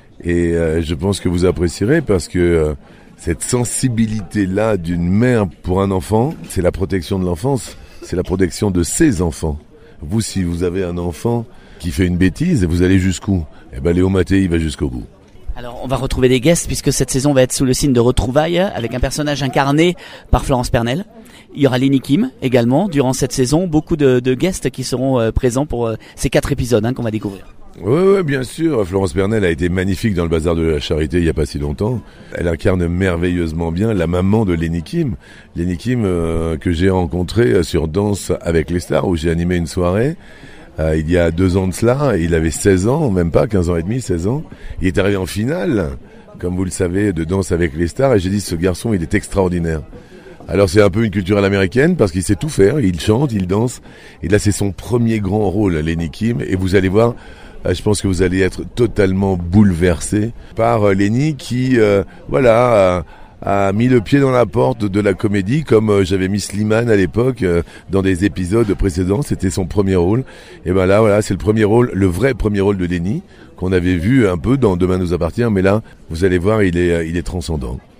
Et euh, je pense que vous apprécierez parce que euh, cette sensibilité-là d'une mère pour un enfant, c'est la protection de l'enfance, c'est la protection de ses enfants. Vous, si vous avez un enfant qui fait une bêtise, vous allez jusqu'où? Eh ben, Léo Mattei, il va jusqu'au bout. Alors, on va retrouver des guests puisque cette saison va être sous le signe de retrouvailles avec un personnage incarné par Florence Pernel. Il y aura Lenny Kim également durant cette saison. Beaucoup de, de guests qui seront euh, présents pour euh, ces quatre épisodes hein, qu'on va découvrir. Oui, oui, bien sûr. Florence Pernel a été magnifique dans le Bazar de la Charité il n'y a pas si longtemps. Elle incarne merveilleusement bien la maman de Lenny Kim. Lenny Kim euh, que j'ai rencontré sur Danse avec les stars où j'ai animé une soirée. Euh, il y a deux ans de cela, il avait seize ans, même pas, quinze ans et demi, seize ans. Il est arrivé en finale, comme vous le savez, de Danse avec les stars, et j'ai dit, ce garçon, il est extraordinaire. Alors c'est un peu une culture américaine, parce qu'il sait tout faire, il chante, il danse, et là c'est son premier grand rôle, Lenny Kim, et vous allez voir, euh, je pense que vous allez être totalement bouleversé par euh, Lenny qui, euh, voilà... Euh, a mis le pied dans la porte de la comédie, comme euh, j'avais mis Slimane à l'époque euh, dans des épisodes précédents, c'était son premier rôle. Et ben là, voilà, c'est le premier rôle, le vrai premier rôle de Lenny qu'on avait vu un peu dans Demain nous appartient, mais là, vous allez voir, il est, il est transcendant.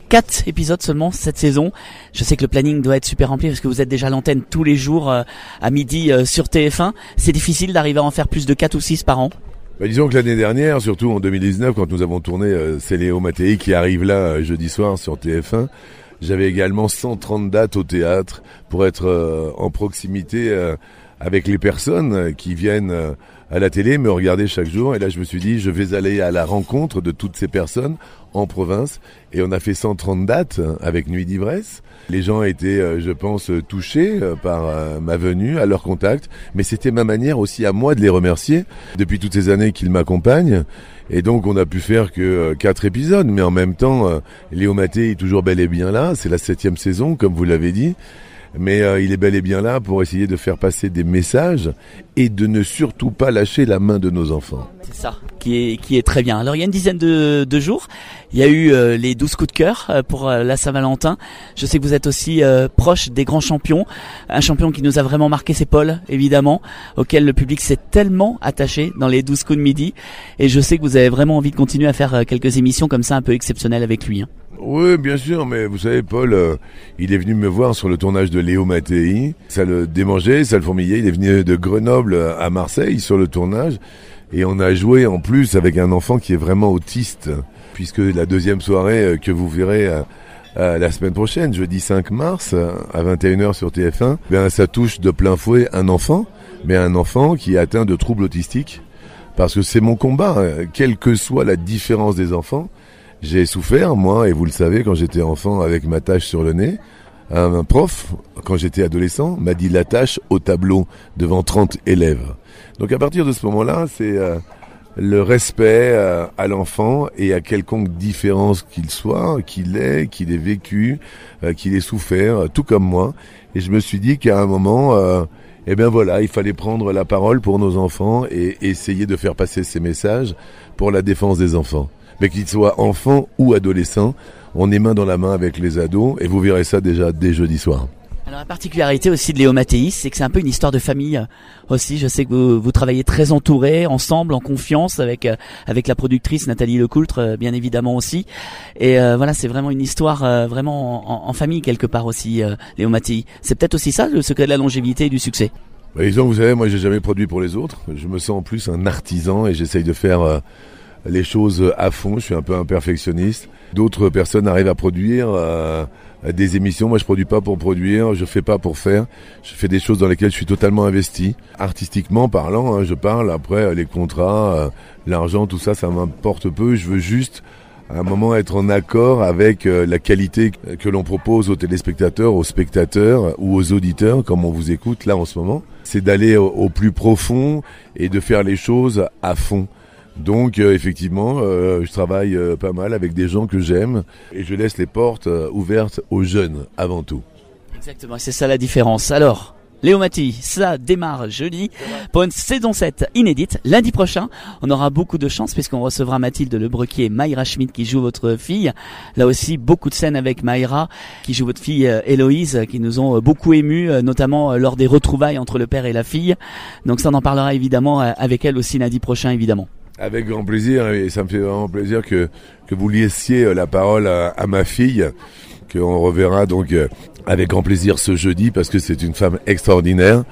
quatre épisodes seulement cette saison. Je sais que le planning doit être super rempli parce que vous êtes déjà à l'antenne tous les jours euh, à midi euh, sur T F un. C'est difficile d'arriver à en faire plus de quatre ou six par an? Bah, disons que l'année dernière, surtout en deux mille dix-neuf, quand nous avons tourné euh, C'est Léo Mattei qui arrive là euh, jeudi soir sur T F un, j'avais également cent trente dates au théâtre pour être euh, en proximité euh, avec les personnes qui viennent euh, à la télé, me regarder chaque jour. Et là, je me suis dit, je vais aller à la rencontre de toutes ces personnes en province. Et on a fait cent trente dates avec Nuit d'ivresse. Les gens étaient, euh, je pense, touchés euh, par euh, ma venue, à leur contact. Mais c'était ma manière aussi à moi de les remercier depuis toutes ces années qu'ils m'accompagnent. Et donc, on a pu faire que euh, quatre épisodes. Mais en même temps, euh, Léo Mattei est toujours bel et bien là. C'est la septième saison, comme vous l'avez dit. Mais euh, il est bel et bien là pour essayer de faire passer des messages et de ne surtout pas lâcher la main de nos enfants. C'est ça, qui est qui est très bien. Alors il y a une dizaine de, de jours, il y a eu euh, les douze coups de cœur euh, pour euh, la Saint-Valentin. Je sais que vous êtes aussi euh, proche des grands champions. Un champion qui nous a vraiment marqué, c'est Paul, évidemment, auquel le public s'est tellement attaché dans les douze coups de midi. Et je sais que vous avez vraiment envie de continuer à faire euh, quelques émissions comme ça un peu exceptionnelles avec lui. Hein. Oui, bien sûr, mais vous savez, Paul, euh, il est venu me voir sur le tournage de Léo Mattei. Ça le démangeait, ça le fourmillait. Il est venu de Grenoble à Marseille sur le tournage. Et on a joué en plus avec un enfant qui est vraiment autiste. Puisque la deuxième soirée que vous verrez euh, euh, la semaine prochaine, jeudi cinq mars, à vingt et une heures sur T F un, bien, ça touche de plein fouet un enfant, mais un enfant qui est atteint de troubles autistiques. Parce que c'est mon combat, hein, quelle que soit la différence des enfants. J'ai souffert, moi, et vous le savez, quand j'étais enfant avec ma tache sur le nez. Un prof, quand j'étais adolescent, m'a dit la tâche au tableau devant trente élèves. Donc à partir de ce moment-là, c'est euh, le respect euh, à l'enfant et à quelconque différence qu'il soit, qu'il ait, qu'il ait vécu, euh, qu'il ait souffert, euh, tout comme moi. Et je me suis dit qu'à un moment, euh, eh bien voilà, il fallait prendre la parole pour nos enfants et essayer de faire passer ces messages pour la défense des enfants. Mais qu'ils soient enfants ou adolescents, on est main dans la main avec les ados et vous verrez ça déjà dès jeudi soir. Alors la particularité aussi de Léo Mattei, c'est que c'est un peu une histoire de famille aussi. Je sais que vous, vous travaillez très entourés, ensemble, en confiance avec euh, avec la productrice Nathalie Lecoultre, euh, bien évidemment aussi. Et euh, voilà, c'est vraiment une histoire euh, vraiment en, en famille quelque part aussi, euh, Léo Mattei. C'est peut-être aussi ça le secret de la longévité et du succès. Bah, disons, vous savez, moi j'ai jamais produit pour les autres. Je me sens en plus un artisan et j'essaye de faire euh, les choses à fond. Je suis un peu un perfectionniste. D'autres personnes arrivent à produire euh, des émissions. Moi, je produis pas pour produire, je fais pas pour faire. Je fais des choses dans lesquelles je suis totalement investi. Artistiquement parlant, hein, je parle. Après, les contrats, euh, l'argent, tout ça, ça m'importe peu. Je veux juste, à un moment, être en accord avec euh, la qualité que l'on propose aux téléspectateurs, aux spectateurs ou aux auditeurs, comme on vous écoute là en ce moment. C'est d'aller au, au plus profond et de faire les choses à fond. Donc euh, effectivement, euh, je travaille euh, pas mal avec des gens que j'aime et je laisse les portes euh, ouvertes aux jeunes avant tout. Exactement, c'est ça la différence. Alors, Léo Mattei, ça démarre jeudi pour une saison sept inédite. Lundi prochain, on aura beaucoup de chance puisqu'on recevra Mathilde Lebrequier et Mayra Schmidt qui joue votre fille. Là aussi, beaucoup de scènes avec Mayra qui joue votre fille euh, Héloïse qui nous ont euh, beaucoup émus, euh, notamment euh, lors des retrouvailles entre le père et la fille. Donc ça, on en parlera évidemment euh, avec elle aussi lundi prochain, évidemment. Avec grand plaisir, et ça me fait vraiment plaisir que que vous laissiez la parole à, à ma fille, qu'on reverra donc euh, avec grand plaisir ce jeudi, parce que c'est une femme extraordinaire.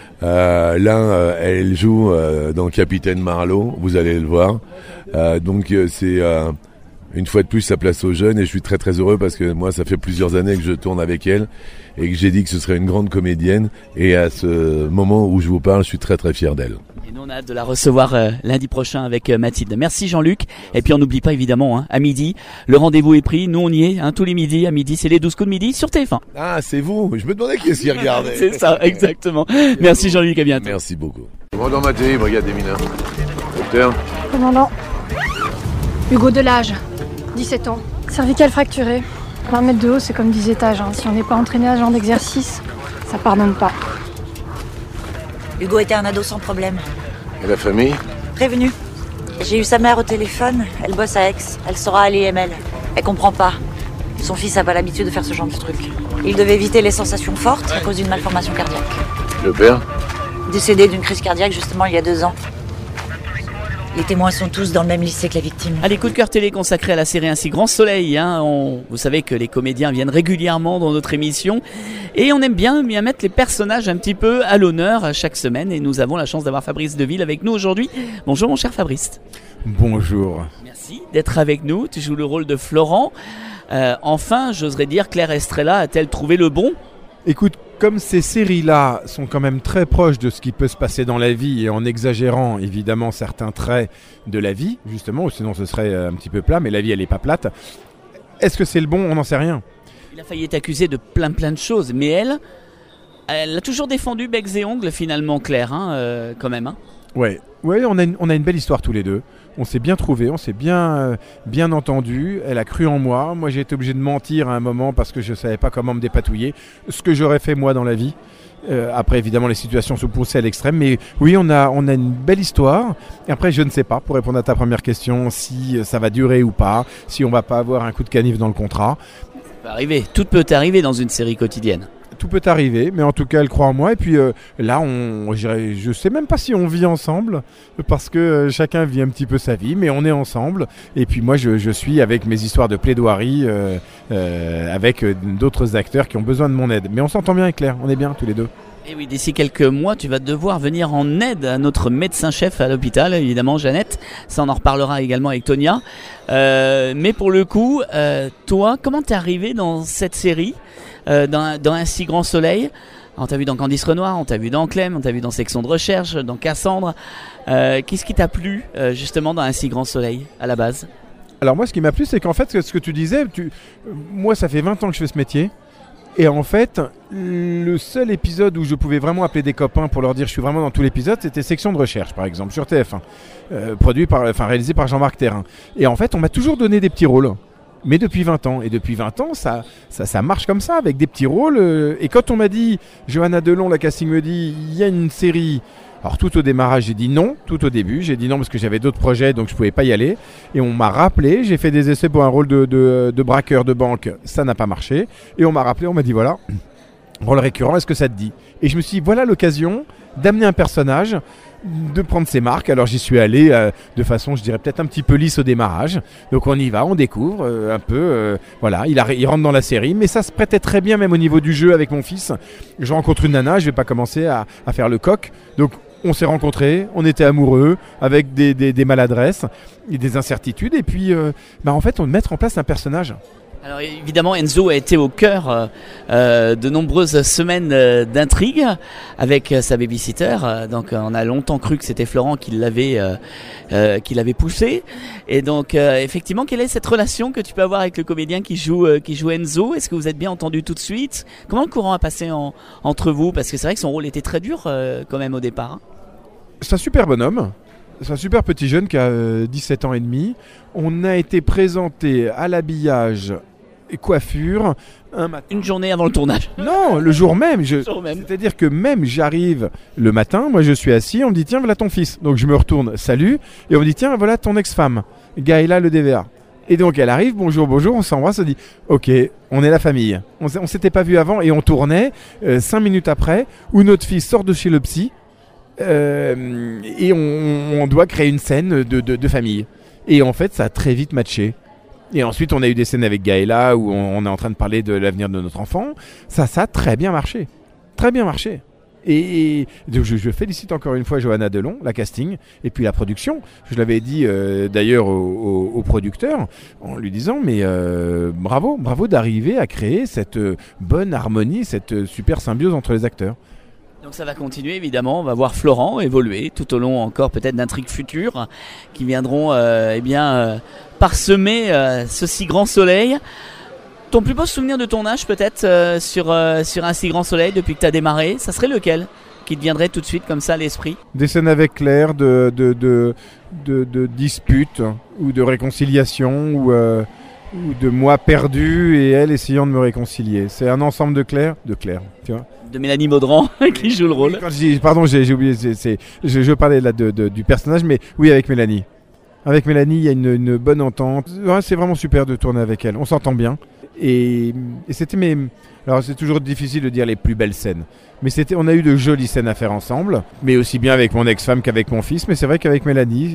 Euh, là, euh, elle joue euh, dans Capitaine Marlowe, vous allez le voir. Euh, donc euh, c'est euh, une fois de plus sa place aux jeunes, et je suis très très heureux parce que moi, ça fait plusieurs années que je tourne avec elle, et que j'ai dit que ce serait une grande comédienne, et à ce moment où je vous parle, je suis très très fier d'elle. Et nous on a hâte de la recevoir euh, lundi prochain avec euh, Mathilde. Merci Jean-Luc. Et puis on n'oublie pas évidemment, hein, à midi, le rendez-vous est pris. Nous on y est, hein, tous les midis. À midi, c'est les douze coups de midi sur T F un. Ah, c'est vous. Je me demandais qui est-ce qui regardait. C'est ça, exactement. Merci Jean-Luc, à bientôt. Merci beaucoup. Commandant Mattei, brigade des mineurs. Docteur. Commandant. Hugo Delage, dix-sept ans. Cervicale fracturée. vingt mètres de haut, c'est comme dix étages. Hein. Si on n'est pas entraîné à ce genre d'exercice, ça pardonne pas. Hugo était un ado sans problème. Et la famille? Prévenu. J'ai eu sa mère au téléphone, elle bosse à Aix, elle sera à l'I M L. Elle comprend pas. Son fils a pas l'habitude de faire ce genre de truc. Il devait éviter les sensations fortes à cause d'une malformation cardiaque. Le père? Décédé d'une crise cardiaque justement il y a deux ans. Les témoins sont tous dans le même lycée que la victime. Allez, coup de cœur télé consacré à la série Ainsi Grand Soleil. Hein. On, vous savez que les comédiens viennent régulièrement dans notre émission et on aime bien, bien mettre les personnages un petit peu à l'honneur chaque semaine. Et nous avons la chance d'avoir Fabrice Deville avec nous aujourd'hui. Bonjour mon cher Fabrice. Bonjour. Merci d'être avec nous. Tu joues le rôle de Florent. Euh, enfin, j'oserais dire, Claire Estrella a-t-elle trouvé le bon ? Écoute, comme ces séries-là sont quand même très proches de ce qui peut se passer dans la vie et en exagérant évidemment certains traits de la vie, justement, ou sinon ce serait un petit peu plat, mais la vie elle est pas plate. Est-ce que c'est le bon ? On n'en sait rien. Il a failli être accusé de plein plein de choses, mais elle, elle a toujours défendu becs et ongles finalement, Claire, hein, euh, quand même. Hein. Ouais, ouais, on a une, on a une belle histoire tous les deux. On s'est bien trouvés, on s'est bien, euh, bien entendus. Elle a cru en moi. Moi, j'ai été obligé de mentir à un moment parce que je ne savais pas comment me dépatouiller. Ce que j'aurais fait moi dans la vie. Euh, après, évidemment, les situations se poussaient à l'extrême. Mais oui, on a, on a une belle histoire. Et après, je ne sais pas, pour répondre à ta première question, si ça va durer ou pas, si on va pas avoir un coup de canif dans le contrat. Ça peut arriver. Tout peut arriver dans une série quotidienne. Tout peut arriver, mais en tout cas, elle croit en moi. Et puis euh, là, on, je ne sais même pas si on vit ensemble, parce que euh, chacun vit un petit peu sa vie, mais on est ensemble. Et puis moi, je, je suis avec mes histoires de plaidoirie, euh, euh, avec euh, d'autres acteurs qui ont besoin de mon aide. Mais on s'entend bien avec Claire, on est bien tous les deux. Et oui, d'ici quelques mois, tu vas devoir venir en aide à notre médecin-chef à l'hôpital, évidemment, Jeannette. Ça, on en reparlera également avec Tonia. Euh, mais pour le coup, euh, toi, comment t'es arrivé dans cette série ? Euh, dans, dans Ainsi Grand Soleil. On t'a vu dans Candice Renoir, on t'a vu dans Clem, on t'a vu dans Section de Recherche, dans Cassandre. Euh, qu'est-ce qui t'a plu euh, justement dans Ainsi Grand Soleil à la base ? Alors moi, ce qui m'a plu, c'est qu'en fait, ce que tu disais, tu... moi, ça fait vingt ans que je fais ce métier. Et en fait, le seul épisode où je pouvais vraiment appeler des copains pour leur dire je suis vraiment dans tout l'épisode, c'était Section de Recherche, par exemple, sur T F un, euh, produit par, enfin réalisé par Jean-Marc Thérin. Et en fait, on m'a toujours donné des petits rôles. Mais depuis vingt ans, et depuis vingt ans, ça, ça, ça marche comme ça, avec des petits rôles. Euh, et quand on m'a dit, Johanna Delon, la casting me dit, il y a une série. Alors tout au démarrage, j'ai dit non, tout au début, j'ai dit non parce que j'avais d'autres projets, donc je pouvais pas y aller. Et on m'a rappelé, j'ai fait des essais pour un rôle de, de, de braqueur de banque, ça n'a pas marché. Et on m'a rappelé, on m'a dit voilà, rôle récurrent, est-ce que ça te dit ? Et je me suis dit, voilà l'occasion d'amener un personnage, de prendre ses marques. Alors j'y suis allé euh, de façon, je dirais peut-être un petit peu lisse au démarrage. Donc on y va, on découvre euh, un peu. Euh, voilà, il, a, il rentre dans la série, mais ça se prêtait très bien même au niveau du jeu avec mon fils. Je rencontre une nana, je vais pas commencer à, à faire le coq. Donc on s'est rencontrés, on était amoureux, avec des, des, des maladresses et des incertitudes. Et puis, euh, bah en fait, on met en place un personnage. Alors évidemment, Enzo a été au cœur euh, de nombreuses semaines euh, d'intrigue avec euh, sa babysitter. Euh, donc on a longtemps cru que c'était Florent qui l'avait, euh, euh, qui l'avait poussé. Et donc euh, effectivement, quelle est cette relation que tu peux avoir avec le comédien qui joue, euh, qui joue Enzo ? Est-ce que vous êtes bien entendu tout de suite ? Comment le courant a passé en, entre vous ? Parce que c'est vrai que son rôle était très dur euh, quand même au départ. Hein. C'est un super bonhomme. C'est un super petit jeune qui a euh, dix-sept ans et demi. On a été présenté à l'habillage et coiffure un matin. Une journée avant le tournage. Non, le jour même. Je... Le jour même. C'est-à-dire que même j'arrive le matin, moi je suis assis, on me dit tiens voilà ton fils. Donc je me retourne, salut, et on me dit tiens voilà ton ex-femme, Gaëla le D V A. Et donc elle arrive, bonjour, bonjour, on s'embrasse, on dit ok, on est la famille. On ne s'était pas vu avant et on tournait euh, cinq minutes après où notre fils sort de chez le psy. Euh, et on, on doit créer une scène de, de, de famille. Et en fait, ça a très vite matché. Et ensuite, on a eu des scènes avec Gaëla où on, on est en train de parler de l'avenir de notre enfant. Ça, ça a très bien marché. Très bien marché. Et, et donc je, je félicite encore une fois Johanna Delon, la casting, et puis la production. Je l'avais dit euh, d'ailleurs au, au, au producteur en lui disant mais euh, bravo, bravo d'arriver à créer cette euh, bonne harmonie, cette euh, super symbiose entre les acteurs. Donc ça va continuer évidemment, on va voir Florent évoluer tout au long encore peut-être d'intrigues futures qui viendront euh, eh bien, euh, parsemer euh, ce si grand soleil. Ton plus beau souvenir de ton âge peut-être euh, sur, euh, sur un si grand soleil depuis que tu as démarré, ça serait lequel qui te viendrait tout de suite comme ça à l'esprit ? Des scènes avec Claire, de, de, de, de, de disputes ou de réconciliation ou, euh, ou de moi perdu et elle essayant de me réconcilier. C'est un ensemble de Claire, de Claire, tu vois. De Mélanie Maudran qui joue le rôle. Quand je dis, pardon, j'ai, j'ai oublié, c'est, c'est, je, je parlais là de, de, du personnage, mais oui, avec Mélanie. Avec Mélanie, il y a une, une bonne entente. Ouais, c'est vraiment super de tourner avec elle. On s'entend bien. Et, et c'était mes... Alors c'est toujours difficile de dire les plus belles scènes. Mais c'était, on a eu de jolies scènes à faire ensemble. Mais aussi bien avec mon ex-femme qu'avec mon fils. Mais c'est vrai qu'avec Mélanie,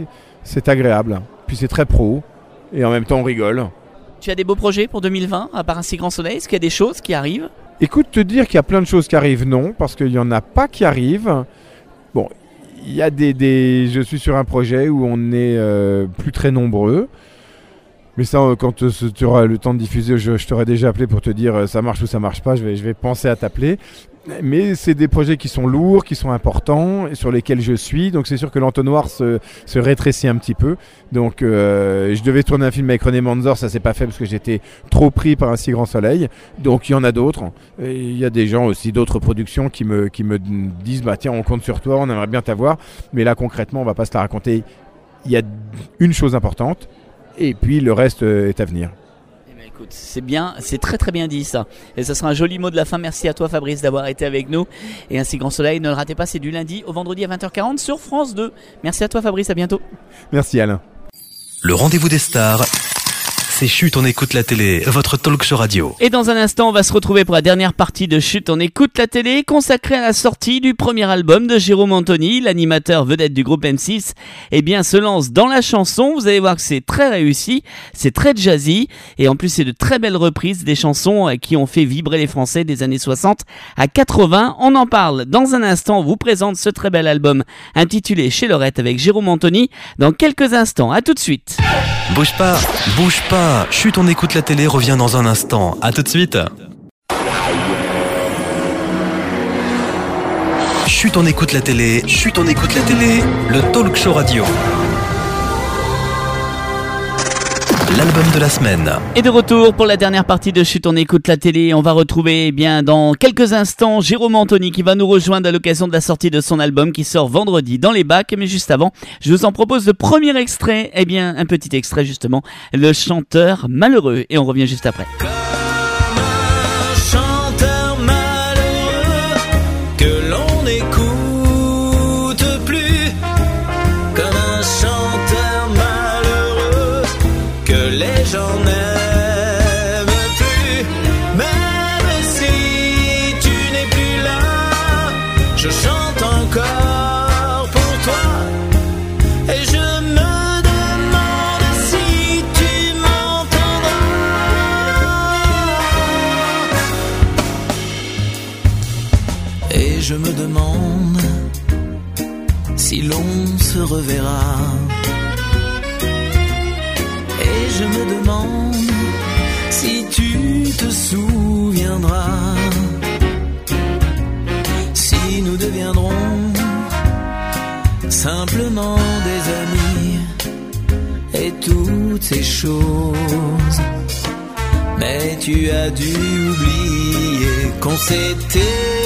c'est agréable. Puis c'est très pro, et en même temps on rigole. Tu as des beaux projets pour deux mille vingt, à part Un si grand soleil? Est-ce qu'il y a des choses qui arrivent? Écoute, te dire qu'il y a plein de choses qui arrivent, non, parce qu'il n'y en a pas qui arrivent. Bon, il y a des, des... Je suis sur un projet où on est euh, plus très nombreux. Mais ça, quand euh, tu auras le temps de diffuser, je, je t'aurais déjà appelé pour te dire euh, ça marche ou ça marche pas. Je vais, je vais penser à t'appeler. Mais c'est des projets qui sont lourds, qui sont importants, et sur lesquels je suis. Donc c'est sûr que l'entonnoir se, se rétrécit un petit peu. Donc euh, je devais tourner un film avec René Manzor, ça s'est pas fait parce que j'étais trop pris par Un si grand soleil. Donc il y en a d'autres. Il y a des gens aussi, d'autres productions qui me, qui me disent bah tiens, on compte sur toi, on aimerait bien t'avoir. Mais là concrètement, on va pas se la raconter. Il y a une chose importante, et puis le reste est à venir. Écoute, c'est bien, c'est très très bien dit ça. Et ça sera un joli mot de la fin. Merci à toi Fabrice d'avoir été avec nous. Et Un si grand soleil, ne le ratez pas, c'est du lundi au vendredi à vingt heures quarante sur France deux. Merci à toi Fabrice, à bientôt. Merci Alain. Le rendez-vous des stars, c'est Chut, on écoute la télé, votre talk show radio. Et dans un instant, on va se retrouver pour la dernière partie de Chut, on écoute la télé, consacrée à la sortie du premier album de Jérôme Anthony, l'animateur vedette du groupe M six. Eh bien, se lance dans la chanson. Vous allez voir que c'est très réussi, c'est très jazzy, et en plus, c'est de très belles reprises des chansons qui ont fait vibrer les Français des années soixante à quatre-vingts. On en parle dans un instant. On vous présente ce très bel album intitulé Chez Lorette avec Jérôme Anthony dans quelques instants. À tout de suite. Bouge pas, bouge pas. Chut, on écoute la télé revient dans un instant. À tout de suite. Chut, on écoute la télé. Chut, on écoute la télé. Le talk show radio. L'album de la semaine. Et de retour pour la dernière partie de Chut, on écoute la télé. On va retrouver eh bien dans quelques instants Jérôme Anthony qui va nous rejoindre à l'occasion de la sortie de son album qui sort vendredi dans les bacs. Mais juste avant, je vous en propose le premier extrait. Eh bien, un petit extrait justement, Le chanteur malheureux. Et on revient juste après. Je me demande si l'on se reverra. Et je me demande si tu te souviendras. Si nous deviendrons simplement des amis et toutes ces choses. Mais tu as dû oublier qu'on s'était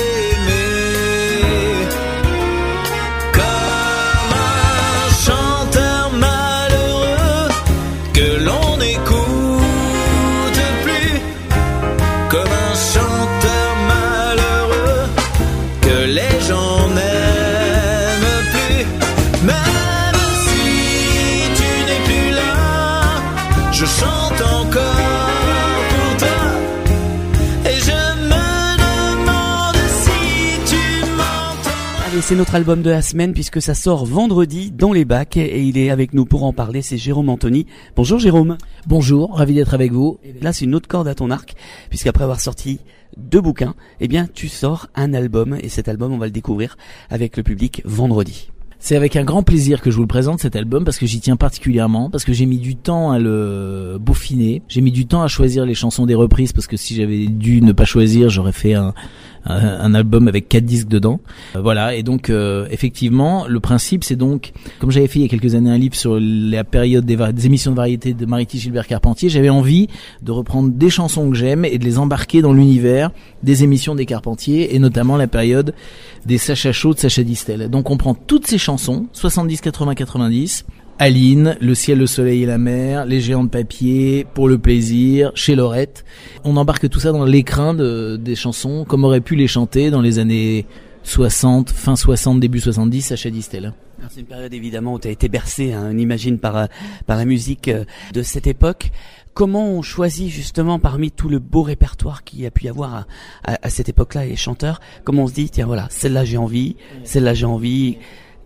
c'est notre album de la semaine puisque ça sort vendredi dans les bacs et il est avec nous pour en parler, c'est Jérôme Anthony. Bonjour Jérôme. Bonjour, ravi d'être avec vous. Et là c'est une autre corde à ton arc puisqu'après avoir sorti deux bouquins, eh bien tu sors un album et cet album on va le découvrir avec le public vendredi. C'est avec un grand plaisir que je vous le présente cet album parce que j'y tiens particulièrement, parce que j'ai mis du temps à le peaufiner, j'ai mis du temps à choisir les chansons des reprises parce que si j'avais dû ne pas choisir, j'aurais fait un, un, un album avec quatre disques dedans. Euh, voilà, et donc euh, effectivement, le principe c'est donc, comme j'avais fait il y a quelques années un livre sur la période des, des émissions de variété de Mariti Gilbert Carpentier, j'avais envie de reprendre des chansons que j'aime et de les embarquer dans l'univers des émissions des Carpentier et notamment la période des Sacha Chaud de Sacha Distel. Donc on prend toutes ces chansons, soixante-dix, quatre-vingts, quatre-vingt-dix, Aline, Le ciel, le soleil et la mer, Les géants de papier, Pour le plaisir, Chez Lorette. On embarque tout ça dans l'écrin de, des chansons comme aurait pu les chanter dans les années soixante, fin soixante, début soixante-dix, Sacha Distel. Alors c'est une période évidemment où tu as été bercé, hein, on imagine, par, par la musique de cette époque. Comment on choisit justement parmi tout le beau répertoire qu'il y a pu y avoir à, à, à cette époque-là, les chanteurs, comment on se dit, tiens voilà, celle-là j'ai envie, celle-là j'ai envie.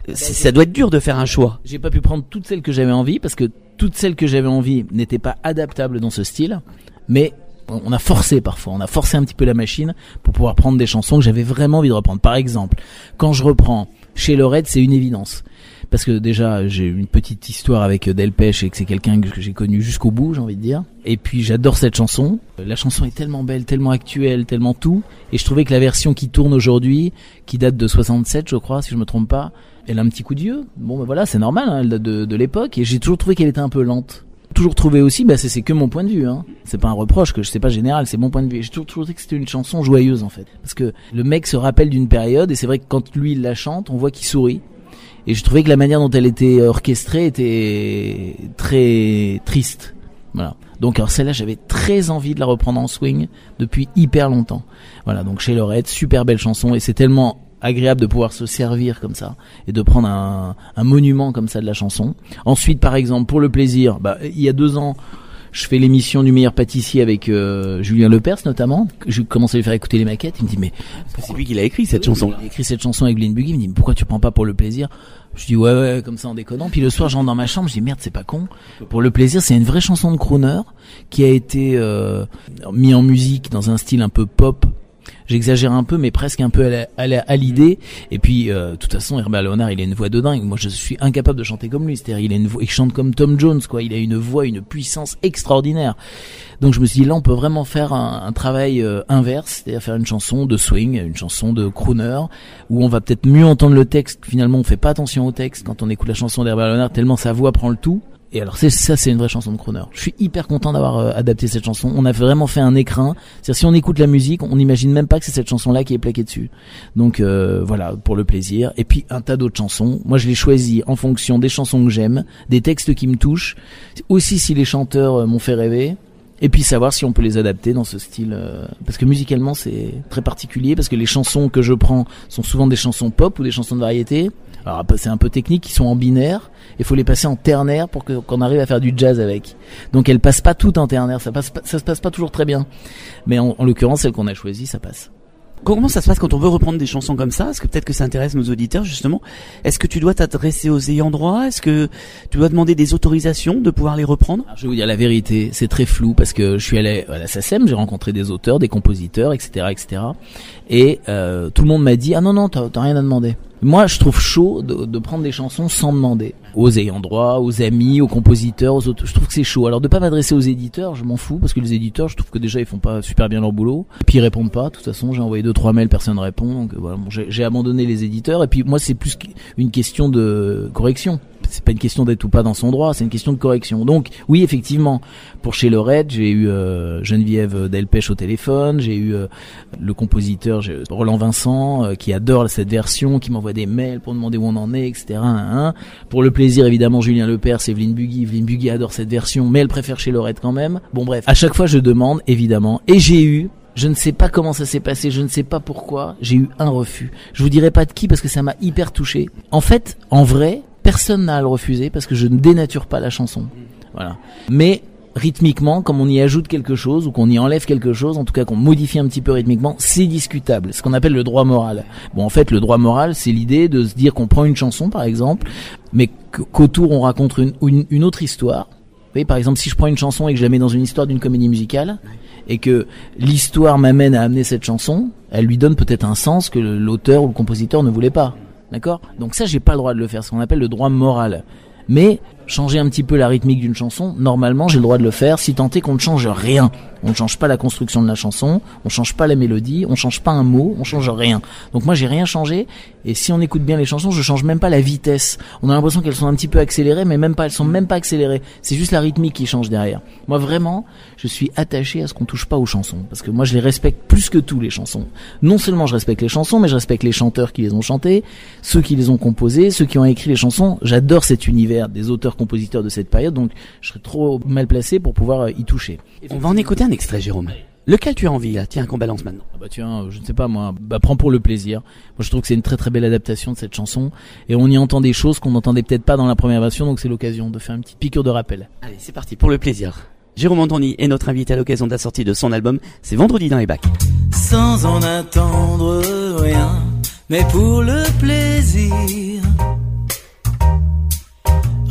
c'est, ça doit être dur de faire un choix. J'ai pas pu prendre toutes celles que j'avais envie parce que toutes celles que j'avais envie n'étaient pas adaptables dans ce style, mais on a forcé parfois, on a forcé un petit peu la machine pour pouvoir prendre des chansons que j'avais vraiment envie de reprendre. Par exemple, quand je reprends Chez Lorette, c'est une évidence. Parce que déjà, j'ai une petite histoire avec Delpech et que c'est quelqu'un que j'ai connu jusqu'au bout, j'ai envie de dire. Et puis j'adore cette chanson. La chanson est tellement belle, tellement actuelle, tellement tout. Et je trouvais que la version qui tourne aujourd'hui, qui date de soixante-sept, je crois, si je me trompe pas, elle a un petit coup de vieux. Bon, ben voilà, c'est normal, hein, elle date de, de l'époque. Et j'ai toujours trouvé qu'elle était un peu lente. Toujours trouvé aussi, bah c'est, c'est que mon point de vue, hein. C'est pas un reproche, que je sais pas général, c'est mon point de vue. Et j'ai toujours trouvé que c'était une chanson joyeuse, en fait. Parce que le mec se rappelle d'une période, et c'est vrai que quand lui il la chante, on voit qu'il sourit. Et je trouvais que la manière dont elle était orchestrée était très triste. Voilà. Donc alors celle-là, j'avais très envie de la reprendre en swing depuis hyper longtemps. Voilà, donc Chez Lorette, super belle chanson, et c'est tellement agréable de pouvoir se servir comme ça et de prendre un, un monument comme ça de la chanson. Ensuite, par exemple, pour le plaisir, bah il y a deux ans, je fais l'émission du meilleur pâtissier avec euh, Julien Lepers notamment. Je commence à lui faire écouter les maquettes. Il me dit mais c'est lui qui l'a écrit cette chanson. Il a écrit cette chanson avec Lynn Buggy. Il me dit mais pourquoi tu prends pas pour le plaisir? Je dis ouais ouais comme ça en déconnant. Puis le soir je rentre dans ma chambre. Je dis merde c'est pas con. Pour le plaisir c'est une vraie chanson de crooner qui a été euh, mis en musique dans un style un peu pop. J'exagère un peu, mais presque un peu à, la, à, la, à l'idée. Et puis, euh, de toute façon, Herbert Léonard, il a une voix de dingue. Moi, je suis incapable de chanter comme lui. C'est-à-dire, il a une voix, il chante comme Tom Jones, quoi. Il a une voix, une puissance extraordinaire. Donc, je me suis dit, là, on peut vraiment faire un, un travail euh, inverse, c'est-à-dire faire une chanson de swing, une chanson de crooner, où on va peut-être mieux entendre le texte. Finalement, on fait pas attention au texte quand on écoute la chanson d'Herbert Léonard, tellement sa voix prend le tout. Et alors c'est ça, c'est une vraie chanson de crooner. Je suis hyper content d'avoir euh, adapté cette chanson. On a vraiment fait un écrin. C'est-à-dire si on écoute la musique, on n'imagine même pas que c'est cette chanson-là qui est plaquée dessus. Donc euh, voilà, pour le plaisir. Et puis un tas d'autres chansons. Moi, je les choisis en fonction des chansons que j'aime, des textes qui me touchent, aussi si les chanteurs euh, m'ont fait rêver. Et puis savoir si on peut les adapter dans ce style, euh, parce que musicalement c'est très particulier, parce que les chansons que je prends sont souvent des chansons pop ou des chansons de variété. Alors c'est un peu technique, qui sont en binaire, il faut les passer en ternaire pour que, qu'on arrive à faire du jazz avec. Donc elles passent pas toutes en ternaire, ça passe pas, ça se passe pas toujours très bien. Mais en, en l'occurrence, celle qu'on a choisie, ça passe. Comment ça se passe quand on veut reprendre des chansons comme ça? Est-ce que peut-être que ça intéresse nos auditeurs justement? Est-ce que tu dois t'adresser aux ayants droit? Est-ce que tu dois demander des autorisations de pouvoir les reprendre? Alors, je vais vous dire la vérité, c'est très flou parce que je suis allé à la S A C E M, j'ai rencontré des auteurs, des compositeurs, et cetera, et cetera. Et euh, tout le monde m'a dit ah non non, t'as, t'as rien à demander. Moi, je trouve chaud de, de prendre des chansons sans demander aux ayants droit, aux amis, aux compositeurs, aux autres. Je trouve que c'est chaud. Alors de pas m'adresser aux éditeurs, je m'en fous parce que les éditeurs, je trouve que déjà ils font pas super bien leur boulot. Et puis ils répondent pas. De toute façon, j'ai envoyé deux trois mails, personne ne répond. Donc voilà, bon, j'ai, j'ai abandonné les éditeurs. Et puis moi, c'est plus une question de correction. C'est pas une question d'être ou pas dans son droit, c'est une question de correction. Donc oui, effectivement, pour Chez Lorette, j'ai eu euh, Geneviève Delpech au téléphone, j'ai eu euh, le compositeur j'ai, Roland Vincent euh, qui adore cette version, qui m'envoie des mails pour demander où on en est, et cetera. Hein, hein. Pour le plaisir, évidemment, Julien Lepers, Evelyne Buggy. Evelyne Buggy adore cette version, mais elle préfère Chez Lorette quand même. Bon bref, à chaque fois je demande, évidemment, et j'ai eu... Je ne sais pas comment ça s'est passé, je ne sais pas pourquoi, j'ai eu un refus. Je vous dirai pas de qui parce que ça m'a hyper touché. En fait, en vrai, personne n'a à le refuser parce que je ne dénature pas la chanson. Voilà. Mais rythmiquement, comme on y ajoute quelque chose ou qu'on y enlève quelque chose, en tout cas qu'on modifie un petit peu rythmiquement, c'est discutable. C'est ce qu'on appelle le droit moral. Bon, en fait, le droit moral, c'est l'idée de se dire qu'on prend une chanson, par exemple, mais qu'autour on raconte une, une, une autre histoire. Vous voyez, par exemple, si je prends une chanson et que je la mets dans une histoire d'une comédie musicale, et que l'histoire m'amène à amener cette chanson, elle lui donne peut-être un sens que l'auteur ou le compositeur ne voulait pas. D'accord ? Donc ça, j'ai pas le droit de le faire, ce qu'on appelle le droit moral. Mais changer un petit peu la rythmique d'une chanson, normalement, j'ai le droit de le faire, si tant est qu'on ne change rien. On ne change pas la construction de la chanson, on change pas la mélodie, on change pas un mot, on change rien. Donc moi, j'ai rien changé, et si on écoute bien les chansons, je change même pas la vitesse. On a l'impression qu'elles sont un petit peu accélérées, mais même pas, elles sont même pas accélérées. C'est juste la rythmique qui change derrière. Moi, vraiment, je suis attaché à ce qu'on touche pas aux chansons, parce que moi, je les respecte plus que tout, les chansons. Non seulement je respecte les chansons, mais je respecte les chanteurs qui les ont chantées, ceux qui les ont composées, ceux qui ont écrit les chansons. J'adore cet univers des auteurs-compositeurs de cette période, donc je serais trop mal placé pour pouvoir y toucher. On va en écouter un extrait, Jérôme. Lequel tu as envie, là? Tiens, qu'on balance maintenant. Ah bah tiens, je ne sais pas moi, bah prends pour le plaisir. Moi je trouve que c'est une très très belle adaptation de cette chanson, et on y entend des choses qu'on n'entendait peut-être pas dans la première version, donc c'est l'occasion de faire une petite piqûre de rappel. Allez, c'est parti, pour le plaisir. Jérôme Anthony est notre invité à l'occasion de la sortie de son album, c'est vendredi dans les bacs. Sans en attendre rien, mais pour le plaisir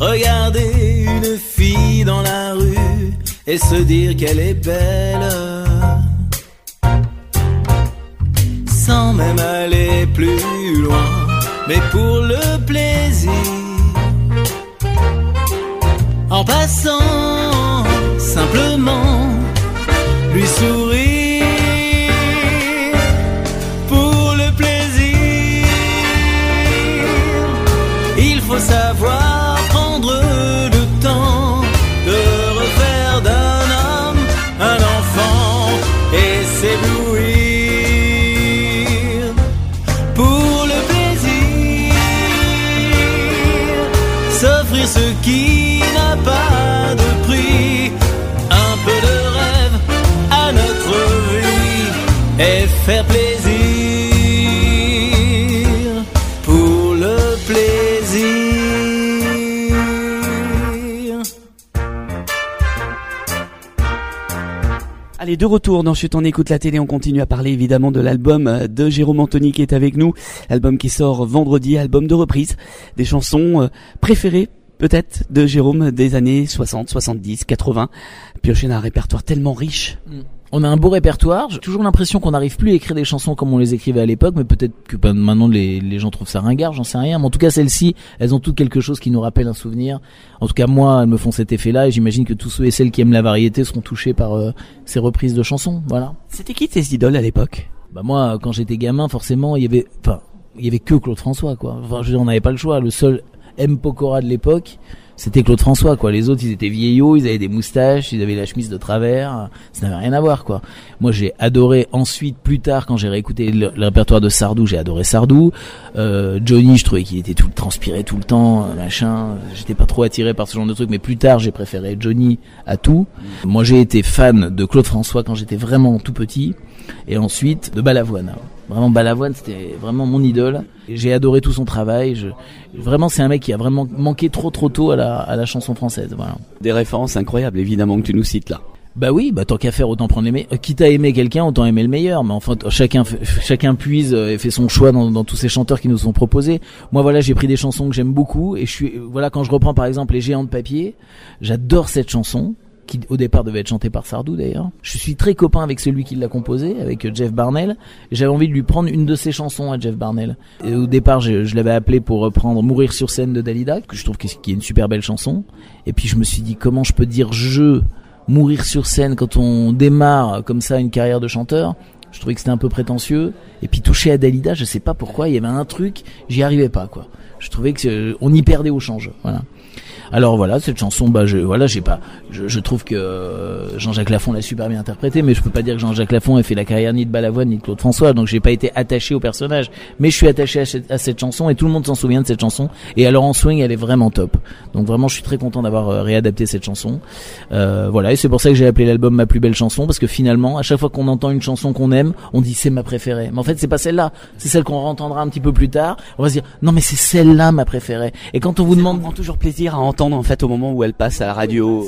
Regarder une fille dans la rue et se dire qu'elle est belle, sans même aller plus loin, mais pour le plaisir, en passant simplement lui sourire pour le plaisir. Il faut savoir prendre le temps de refaire d'un homme un enfant et s'éblouir pour le plaisir, s'offrir ce qui n'a pas de prix, un peu de rêve à notre vie et faire plaisir pour le plaisir. Allez, de retour dans Chut, on écoute la télé, on continue à parler évidemment de l'album de Jérôme Anthony qui est avec nous, l'album qui sort vendredi, album de reprise, des chansons préférées peut-être de Jérôme des années soixante, soixante-dix, quatre-vingts, pioché dans un répertoire tellement riche. On a un beau répertoire. J'ai toujours l'impression qu'on n'arrive plus à écrire des chansons comme on les écrivait à l'époque, mais peut-être que ben, maintenant les, les gens trouvent ça ringard, j'en sais rien. Mais en tout cas, celles-ci, elles ont toutes quelque chose qui nous rappelle un souvenir. En tout cas, moi, elles me font cet effet-là, et j'imagine que tous ceux et celles qui aiment la variété seront touchés par euh, ces reprises de chansons. Voilà. C'était qui tes idoles à l'époque? Bah moi, quand j'étais gamin, forcément, il y avait, enfin, il y avait que Claude François, quoi. Enfin, je veux dire, on n'avait pas le choix. Le seul M. Pokora de l'époque, c'était Claude François, quoi. Les autres, ils étaient vieillots, ils avaient des moustaches, ils avaient la chemise de travers. Ça n'avait rien à voir, quoi. Moi, j'ai adoré ensuite, plus tard, quand j'ai réécouté le, le répertoire de Sardou, j'ai adoré Sardou. Euh, Johnny, je trouvais qu'il était tout transpiré tout le temps, machin. J'étais pas trop attiré par ce genre de truc, mais plus tard, j'ai préféré Johnny à tout. Moi, j'ai été fan de Claude François quand j'étais vraiment tout petit. Et ensuite, de Balavoine. Vraiment, Balavoine, c'était vraiment mon idole. Et j'ai adoré tout son travail. Je, vraiment, c'est un mec qui a vraiment manqué trop trop tôt à la, à la chanson française. Voilà. Des références incroyables, évidemment, que tu nous cites là. Bah oui, bah tant qu'à faire, autant prendre les meilleurs. Quitte à aimer quelqu'un, autant aimer le meilleur. Mais enfin, chacun, chacun puise et fait son choix dans, dans tous ces chanteurs qui nous sont proposés. Moi, voilà, j'ai pris des chansons que j'aime beaucoup. Et je suis, voilà, quand je reprends par exemple Les Géants de Papier, j'adore cette chanson, qui au départ devait être chanté par Sardou d'ailleurs. Je suis très copain avec celui qui l'a composé, avec Jeff Barnell. J'avais envie de lui prendre une de ses chansons à Jeff Barnell. Et au départ, je, je l'avais appelé pour reprendre Mourir sur scène de Dalida, que je trouve qui est une super belle chanson. Et puis je me suis dit, comment je peux dire je, mourir sur scène quand on démarre comme ça une carrière de chanteur? Je trouvais que c'était un peu prétentieux. Et puis toucher à Dalida, je sais pas pourquoi, il y avait un truc, j'y arrivais pas, quoi. Je trouvais que euh, on y perdait au change, voilà. Alors voilà, cette chanson, bah je voilà, j'ai pas, je, je trouve que euh, Jean-Jacques Lafont l'a super bien interprétée, mais je peux pas dire que Jean-Jacques Lafont ait fait la carrière ni de Balavoine ni de Claude François, donc j'ai pas été attaché au personnage, mais je suis attaché à cette, à cette chanson et tout le monde s'en souvient de cette chanson. Et alors en swing, elle est vraiment top. Donc vraiment, je suis très content d'avoir euh, réadapté cette chanson. Euh, voilà, et c'est pour ça que j'ai appelé l'album Ma plus belle chanson, parce que finalement, à chaque fois qu'on entend une chanson qu'on aime, on dit c'est ma préférée. Mais en fait, c'est pas celle-là, c'est celle qu'on entendra un petit peu plus tard. On va se dire non mais c'est celle-là ma préférée. Et quand on vous demande, on prend toujours plaisir à entendre en fait au moment où elle passe à la radio.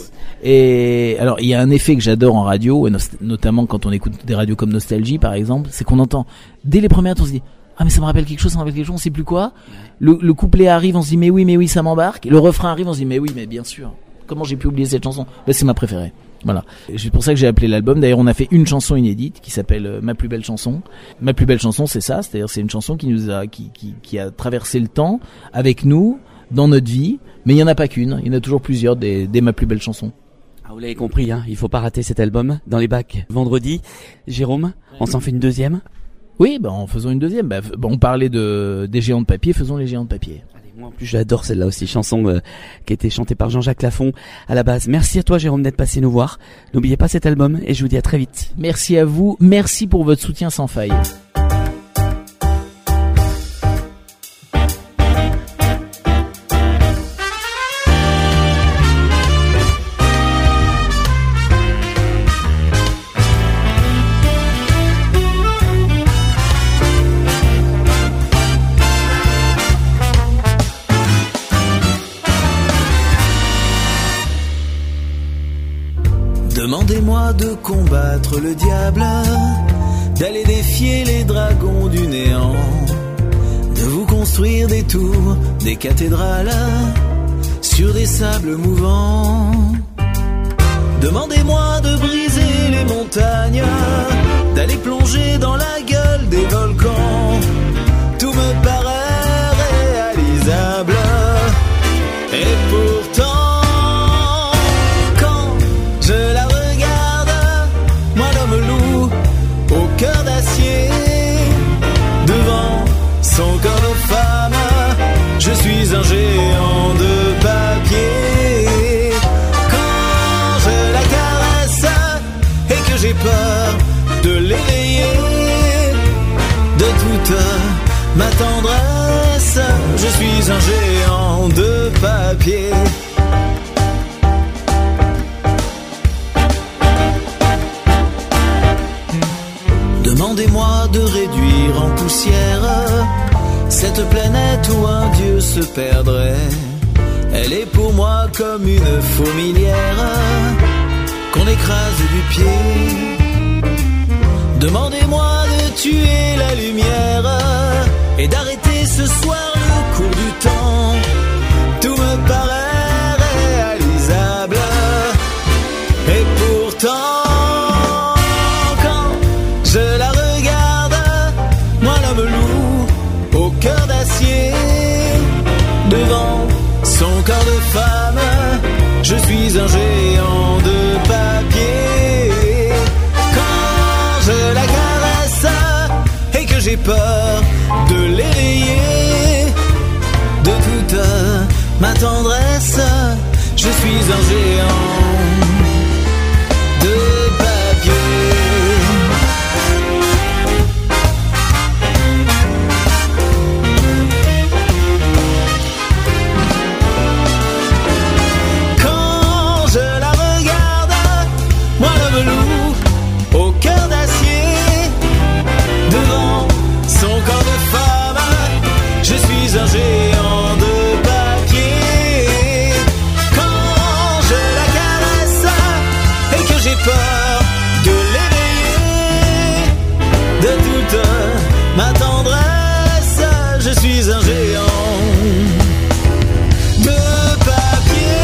Et alors il y a un effet que j'adore en radio, et notamment quand on écoute des radios comme Nostalgie par exemple, c'est qu'on entend dès les premières on se dit ah mais ça me rappelle quelque chose, ça me rappelle quelque chose, on sait plus quoi. Le, le couplet arrive, on se dit mais oui mais oui ça m'embarque. Le refrain arrive, on se dit mais oui mais bien sûr. Comment j'ai pu oublier cette chanson? Ben, c'est ma préférée. Voilà. Et c'est pour ça que j'ai appelé l'album. D'ailleurs, on a fait une chanson inédite qui s'appelle euh, Ma plus belle chanson. Ma plus belle chanson, c'est ça. C'est-à-dire, c'est une chanson qui nous a, qui, qui, qui a traversé le temps avec nous dans notre vie. Mais il y en a pas qu'une. Il y en a toujours plusieurs des, des Ma plus belle chanson. Ah, vous l'avez compris, hein. Il faut pas rater cet album dans les bacs vendredi. Jérôme, on s'en fait une deuxième? Oui, bah, en faisant une deuxième. Bah, bah, on parlait de, des géants de papier. Faisons les géants de papier. Moi en plus j'adore celle-là aussi, chanson euh, qui a été chantée par Jean-Jacques Lafont à la base. Merci à toi Jérôme d'être passé nous voir. N'oubliez pas cet album et je vous dis à très vite. Merci à vous, merci pour votre soutien sans faille. Demandez-moi de combattre le diable, d'aller défier les dragons du néant, de vous construire des tours, des cathédrales, sur des sables mouvants. Demandez-moi de briser les montagnes, d'aller plonger dans la gueule des volcans. Tout me paraît réalisable. Et pourtant, quand je la regarde, moi l'homme loup, au cœur d'acier, devant son corps de femme, je suis un géant de papier. Quand je la caresse et que j'ai peur de l'éveiller, de toute ma tendresse, je suis un géant de papier. Demandez-moi de réduire en poussière cette planète où un dieu se perdrait. Elle est pour moi comme une fourmilière qu'on écrase du pied. Demandez-moi de tuer la lumière et d'arrêter ce soir le cours du temps. Tout me paraît réalisable. Et pourtant, quand je la regarde, moi l'homme loup, au cœur d'acier, devant son corps de femme, je suis un géant de papier. Quand je la caresse et que j'ai peur de l'éveiller, de toute ma tendresse, je suis un géant de papier. Quand je la regarde, moi l'homme loup, au cœur d'acier, devant son corps de femme, je suis un géant de papier. Quand je la caresse et que j'ai peur de l'éveiller, de toute ma tendresse, je suis un géant de papier.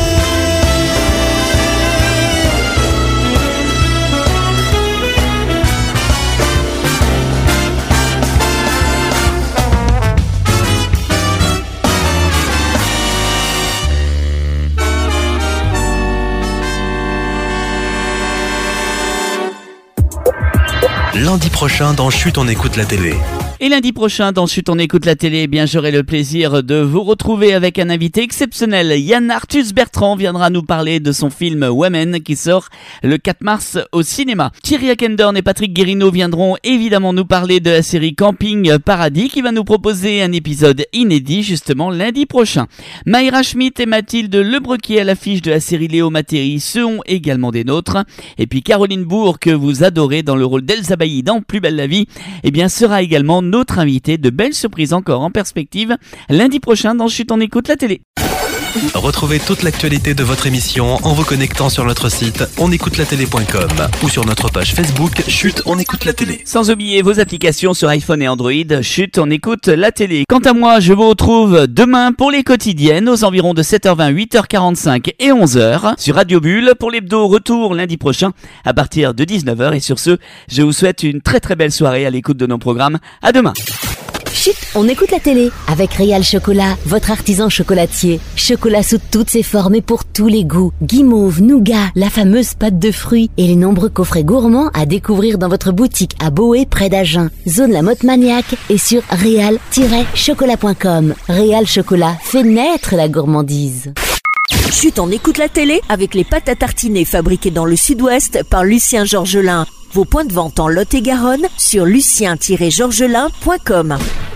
Lundi prochain dans Chut, on écoute la télé. Et lundi prochain, dans Chut, on écoute la télé, eh bien j'aurai le plaisir de vous retrouver avec un invité exceptionnel. Yann Arthus Bertrand viendra nous parler de son film Women qui sort le quatre mars au cinéma. Thierry Akendorn et Patrick Guérino viendront évidemment nous parler de la série Camping Paradis qui va nous proposer un épisode inédit justement lundi prochain. Mayra Schmidt et Mathilde Lebrequier à l'affiche de la série Léo Matteri seront également des nôtres. Et puis Caroline Bourg, que vous adorez dans le rôle d'Elsa Bailly dans Plus belle la vie, eh bien sera également notre invité. De belles surprises encore en perspective lundi prochain dans Chut, on écoute la télé. Retrouvez toute l'actualité de votre émission en vous connectant sur notre site on écoute la télé point com ou sur notre page Facebook Chut, on écoute la télé. Sans oublier vos applications sur iPhone et Android. Chut, on écoute la télé. Quant à moi, je vous retrouve demain pour les quotidiennes aux environs de sept heures vingt, huit heures quarante-cinq et onze heures sur Radio Bulle pour l'hebdo retour lundi prochain à partir de dix-neuf heures. Et sur ce, je vous souhaite une très très belle soirée à l'écoute de nos programmes. À demain. Chut, on écoute la télé avec Réal Chocolat, votre artisan chocolatier. Chocolat sous toutes ses formes et pour tous les goûts. Guimauve, nougat, la fameuse pâte de fruits et les nombreux coffrets gourmands à découvrir dans votre boutique à Boé près d'Agen. Zone La Motte Maniaque et sur réal tiret chocolat point com. Réal Chocolat fait naître la gourmandise. Chut, on écoute la télé avec les pâtes à tartiner fabriquées dans le sud-ouest par Lucien Georgelin. Vos points de vente en Lot-et-Garonne sur lucien tiret georgelin point com.